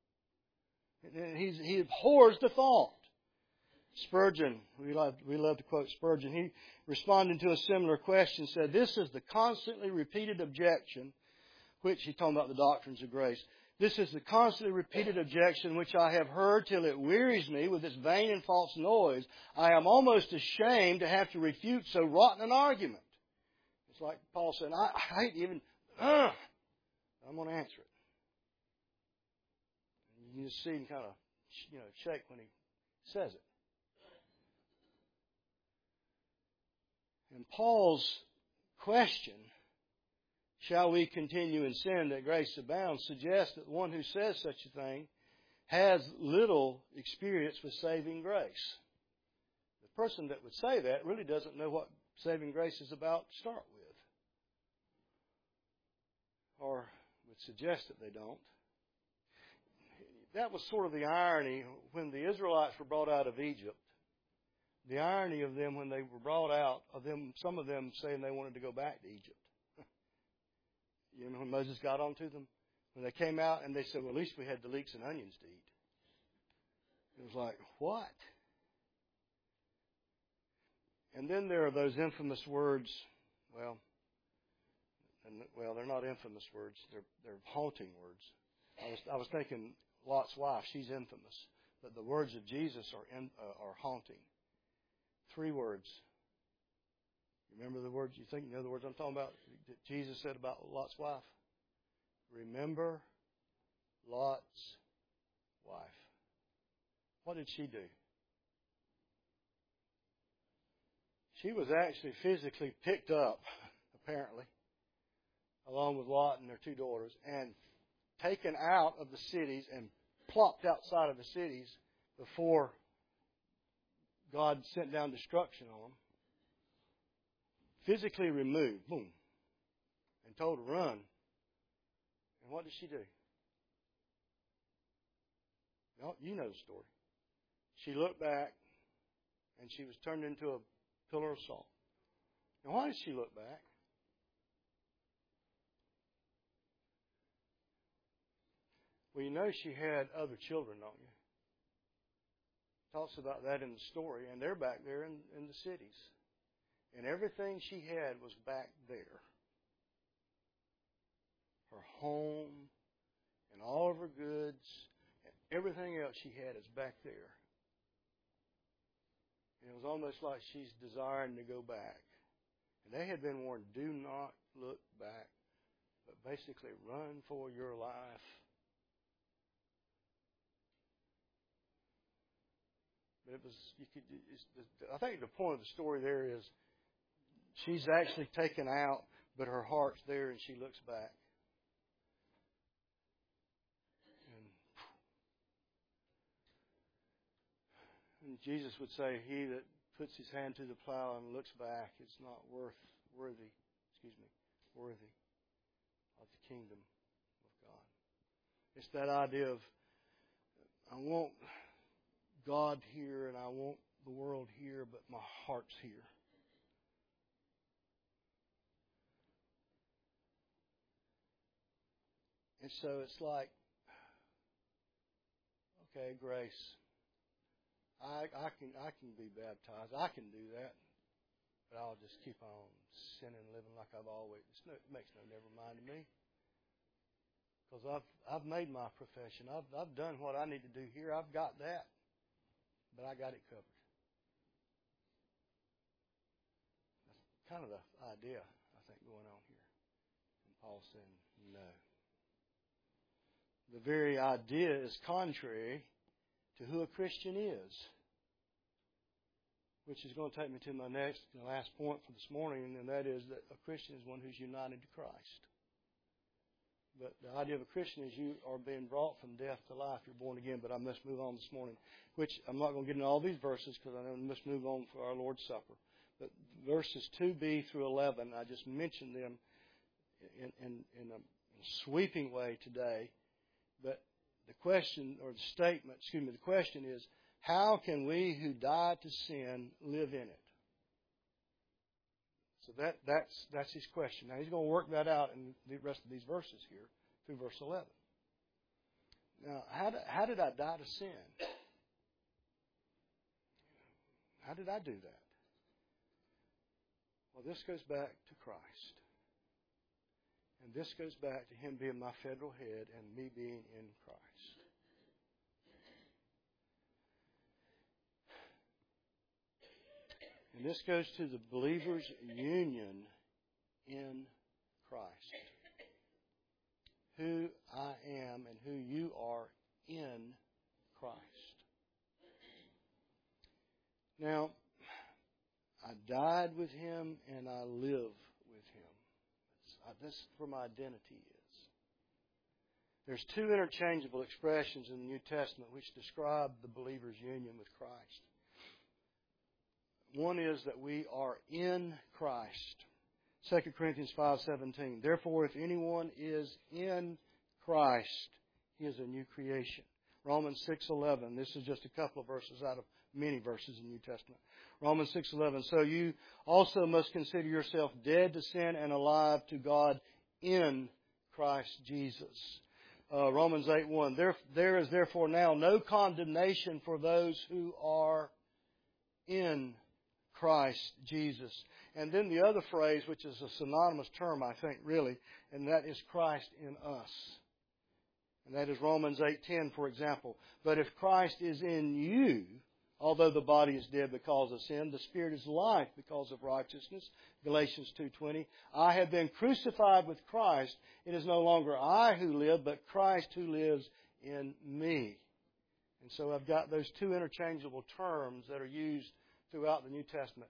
Speaker 5: He abhors the thought. Spurgeon, we love to quote Spurgeon. He, responding to a similar question, said, this is the constantly repeated objection, which he's talking about the doctrines of grace. This is the constantly repeated objection which I have heard till it wearies me with its vain and false noise. I am almost ashamed to have to refute so rotten an argument. It's like Paul said, I hate even, I'm going to answer it. You can just see him kind of, shake when he says it. And Paul's question, shall we continue in sin that grace abounds, suggests that the one who says such a thing has little experience with saving grace. The person that would say that really doesn't know what saving grace is about to start with. Or would suggest that they don't. That was sort of the irony when the Israelites were brought out of Egypt. The irony of them when they were brought out, of them, some of them saying they wanted to go back to Egypt. You know, when Moses got onto them, when they came out and they said, well, at least we had the leeks and onions to eat. It was like, what? And then there are those infamous words, they're not infamous words, they're haunting words. I was thinking Lot's wife, she's infamous. But the words of Jesus are haunting. 3 words. Remember the words? You know the words I'm talking about that Jesus said about Lot's wife? Remember Lot's wife. What did she do? She was actually physically picked up, apparently, along with Lot and their 2 daughters, and taken out of the cities and plopped outside of the cities before God sent down destruction on them. Physically removed, boom, and told to run. And what did she do? Well, you know the story. She looked back, and she was turned into a pillar of salt. And why did she look back? Well, you know she had other children, don't you? Talks about that in the story, and they're back there in the cities. And everything she had was back there. Her home and all of her goods and everything else she had is back there. And it was almost like she's desiring to go back. And they had been warned, do not look back, but basically run for your life. But it was, I think the point of the story there is she's actually taken out, but her heart's there and she looks back. And Jesus would say, he that puts his hand to the plow and looks back is not worthy of the kingdom of God. It's that idea of, I want God here and I want the world here, but my heart's here. And so it's like, okay, grace. I can be baptized. I can do that. But I'll just keep on sinning, living like I've always. It makes no never mind to me. Because I've made my profession. I've done what I need to do here. I've got that. But I got it covered. That's kind of the idea, I think, going on here. And Paul saying, no. The very idea is contrary to who a Christian is. Which is going to take me to my next and last point for this morning, and that is that a Christian is one who's united to Christ. But the idea of a Christian is you are being brought from death to life. You're born again. But I must move on this morning, which I'm not going to get into all these verses because I know we must move on for our Lord's Supper. But verses 2b through 11, I just mentioned them in a sweeping way today. But the question is, how can we who died to sin live in it? So that's his question. Now he's going to work that out in the rest of these verses here through verse 11. Now, how did I die to sin? How did I do that? Well, this goes back to Christ. And this goes back to him being my federal head and me being in Christ. And this goes to the believer's union in Christ. Who I am and who you are in Christ. Now, I died with Him and I live with Him. That's where my identity is. There's two interchangeable expressions in the New Testament which describe the believer's union with Christ. One is that we are in Christ. 2 Corinthians 5:17. Therefore, if anyone is in Christ, he is a new creation. Romans 6:11. This is just a couple of verses out of many verses in the New Testament. Romans 6:11. So you also must consider yourself dead to sin and alive to God in Christ Jesus. Romans 8:1. There is therefore now no condemnation for those who are in Christ Jesus. And then the other phrase, which is a synonymous term, I think, really, and that is Christ in us. And that is Romans 8:10, for example. But if Christ is in you, although the body is dead because of sin, the Spirit is life because of righteousness. Galatians 2:20. I have been crucified with Christ. It is no longer I who live, but Christ who lives in me. And so I've got those two interchangeable terms that are used throughout the New Testament.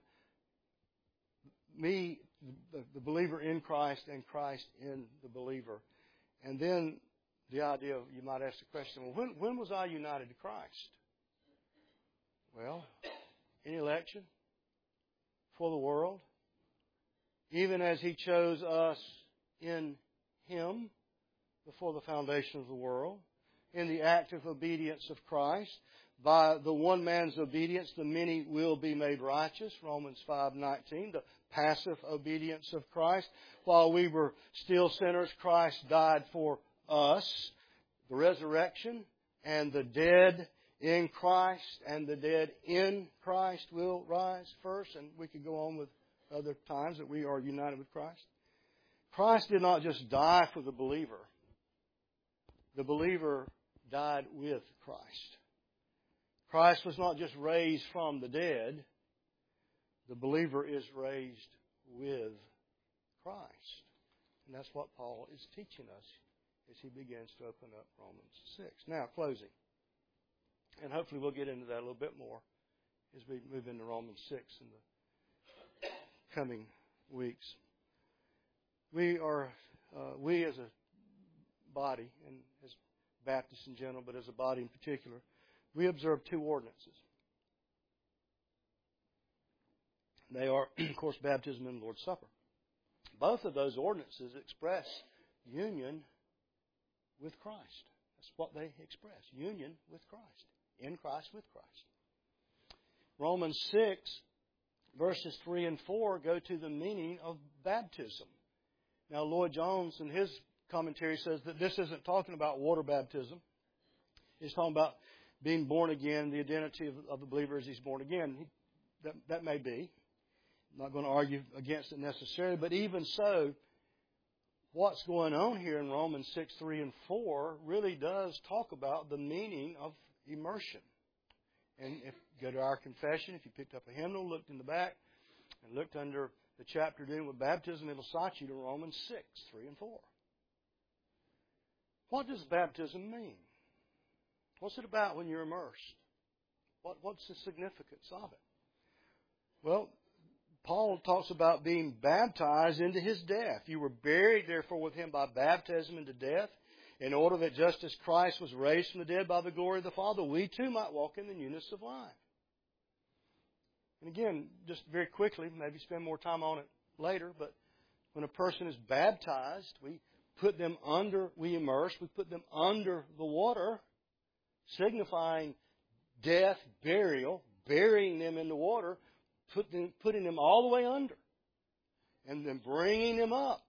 Speaker 5: Me, the believer in Christ, and Christ in the believer. And then the idea of, you might ask the question, well, when was I united to Christ? Well, in election, for the world, even as He chose us in Him before the foundation of the world, in the active obedience of Christ. By the one man's obedience, the many will be made righteous, Romans 5:19. The passive obedience of Christ. While we were still sinners, Christ died for us. The resurrection and the dead in Christ and the dead in Christ will rise first. And we could go on with other times that we are united with Christ. Christ did not just die for the believer. The believer died with Christ. Christ was not just raised from the dead. The believer is raised with Christ. And that's what Paul is teaching us as he begins to open up Romans 6. Now, closing. And hopefully we'll get into that a little bit more as we move into Romans 6 in the coming weeks. We as a body, and as Baptists in general, but as a body in particular, we observe two ordinances. They are, of course, baptism and the Lord's Supper. Both of those ordinances express union with Christ. That's what they express, union with Christ, in Christ with Christ. Romans 6, verses 3 and 4 go to the meaning of baptism. Now, Lloyd Jones, in his commentary, says that this isn't talking about water baptism. It's talking about being born again, the identity of the believer as he's born again. That may be. I'm not going to argue against it necessarily, but even so, what's going on here in Romans 6, 3, and 4 really does talk about the meaning of immersion. And if you go to our confession, if you picked up a hymnal, looked in the back, and looked under the chapter dealing with baptism, it'll cite you to Romans 6, 3, and 4. What does baptism mean? What's it about when you're immersed? What's the significance of it? Well, Paul talks about being baptized into His death. You were buried, therefore, with Him by baptism into death, in order that just as Christ was raised from the dead by the glory of the Father, we too might walk in the newness of life. And again, just very quickly, maybe spend more time on it later, but when a person is baptized, we put them under the water, signifying death, burial, burying them in the water, putting them all the way under, and then bringing them up,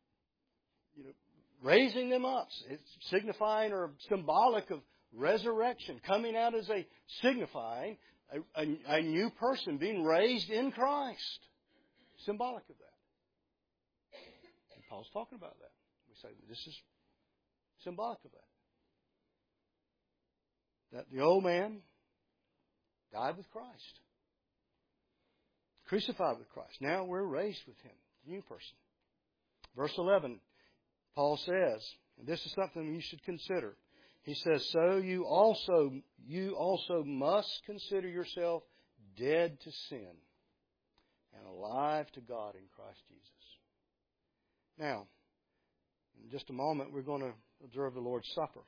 Speaker 5: raising them up. It's signifying or symbolic of resurrection, coming out as a signifying a new person being raised in Christ. Symbolic of that. And Paul's talking about that. We say this is symbolic of that. That the old man died with Christ. Crucified with Christ. Now we're raised with Him. The new person. Verse 11, Paul says, and this is something you should consider. He says, so you also must consider yourself dead to sin and alive to God in Christ Jesus. Now, in just a moment, we're going to observe the Lord's Supper.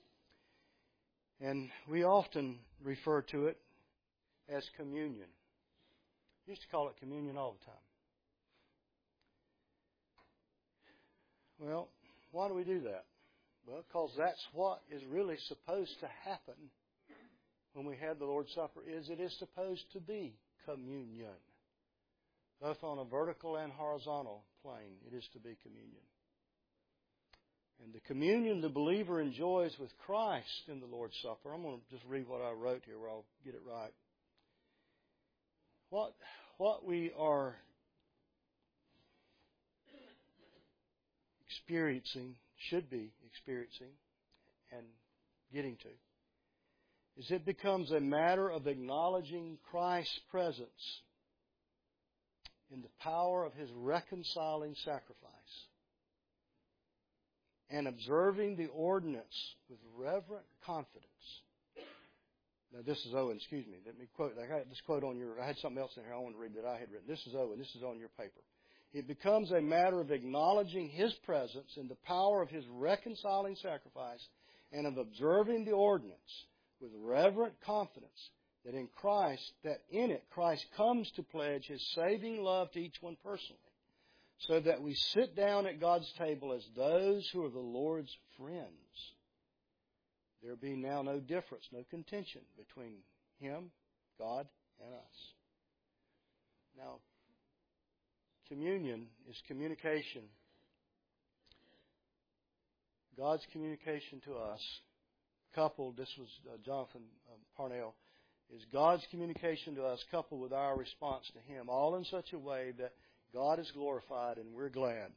Speaker 5: And we often refer to it as communion. We used to call it communion all the time. Well, why do we do that? Well, because that's what is really supposed to happen when we have the Lord's Supper, is it is supposed to be communion. Both on a vertical and horizontal plane, it is to be communion. And the communion the believer enjoys with Christ in the Lord's Supper, I'm going to just read what I wrote here where I'll get it right. What we are experiencing, should be experiencing and getting to, is it becomes a matter of acknowledging Christ's presence in the power of His reconciling sacrifice and observing the ordinance with reverent confidence. Now this is Owen, excuse me. Let me quote. I had this quote on your, I had something else in here I wanted to read that I had written. This is Owen. This is on your paper. It becomes a matter of acknowledging His presence in the power of His reconciling sacrifice and of observing the ordinance with reverent confidence that in it Christ comes to pledge His saving love to each one personally, so that we sit down at God's table as those who are the Lord's friends. There be now no difference, no contention between Him, God, and us. Now, communion is communication. God's communication to us, coupled, this was Jonathan Parnell, is God's communication to us coupled with our response to Him, all in such a way that God is glorified and we're glad.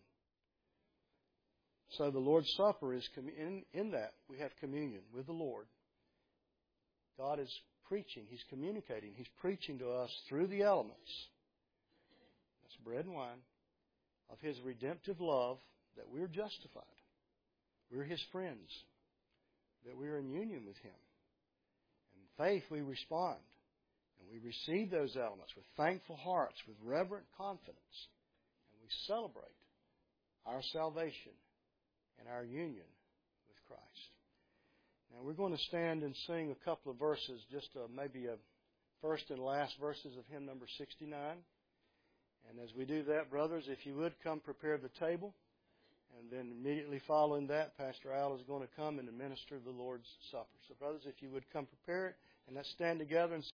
Speaker 5: So the Lord's Supper is, in that we have communion with the Lord. God is preaching, He's communicating, He's preaching to us through the elements. That's bread and wine, of His redemptive love, that we're justified. We're His friends, that we're in union with Him. In faith we respond, and we receive those elements with thankful hearts, with reverent confidence, and we celebrate our salvation and our union with Christ. Now we're going to stand and sing a couple of verses, just maybe a first and last verses of hymn number 69. And as we do that, brothers, if you would come prepare the table. And then immediately following that, Pastor Al is going to come and administer the Lord's Supper. So brothers, if you would come prepare it, and let's stand together and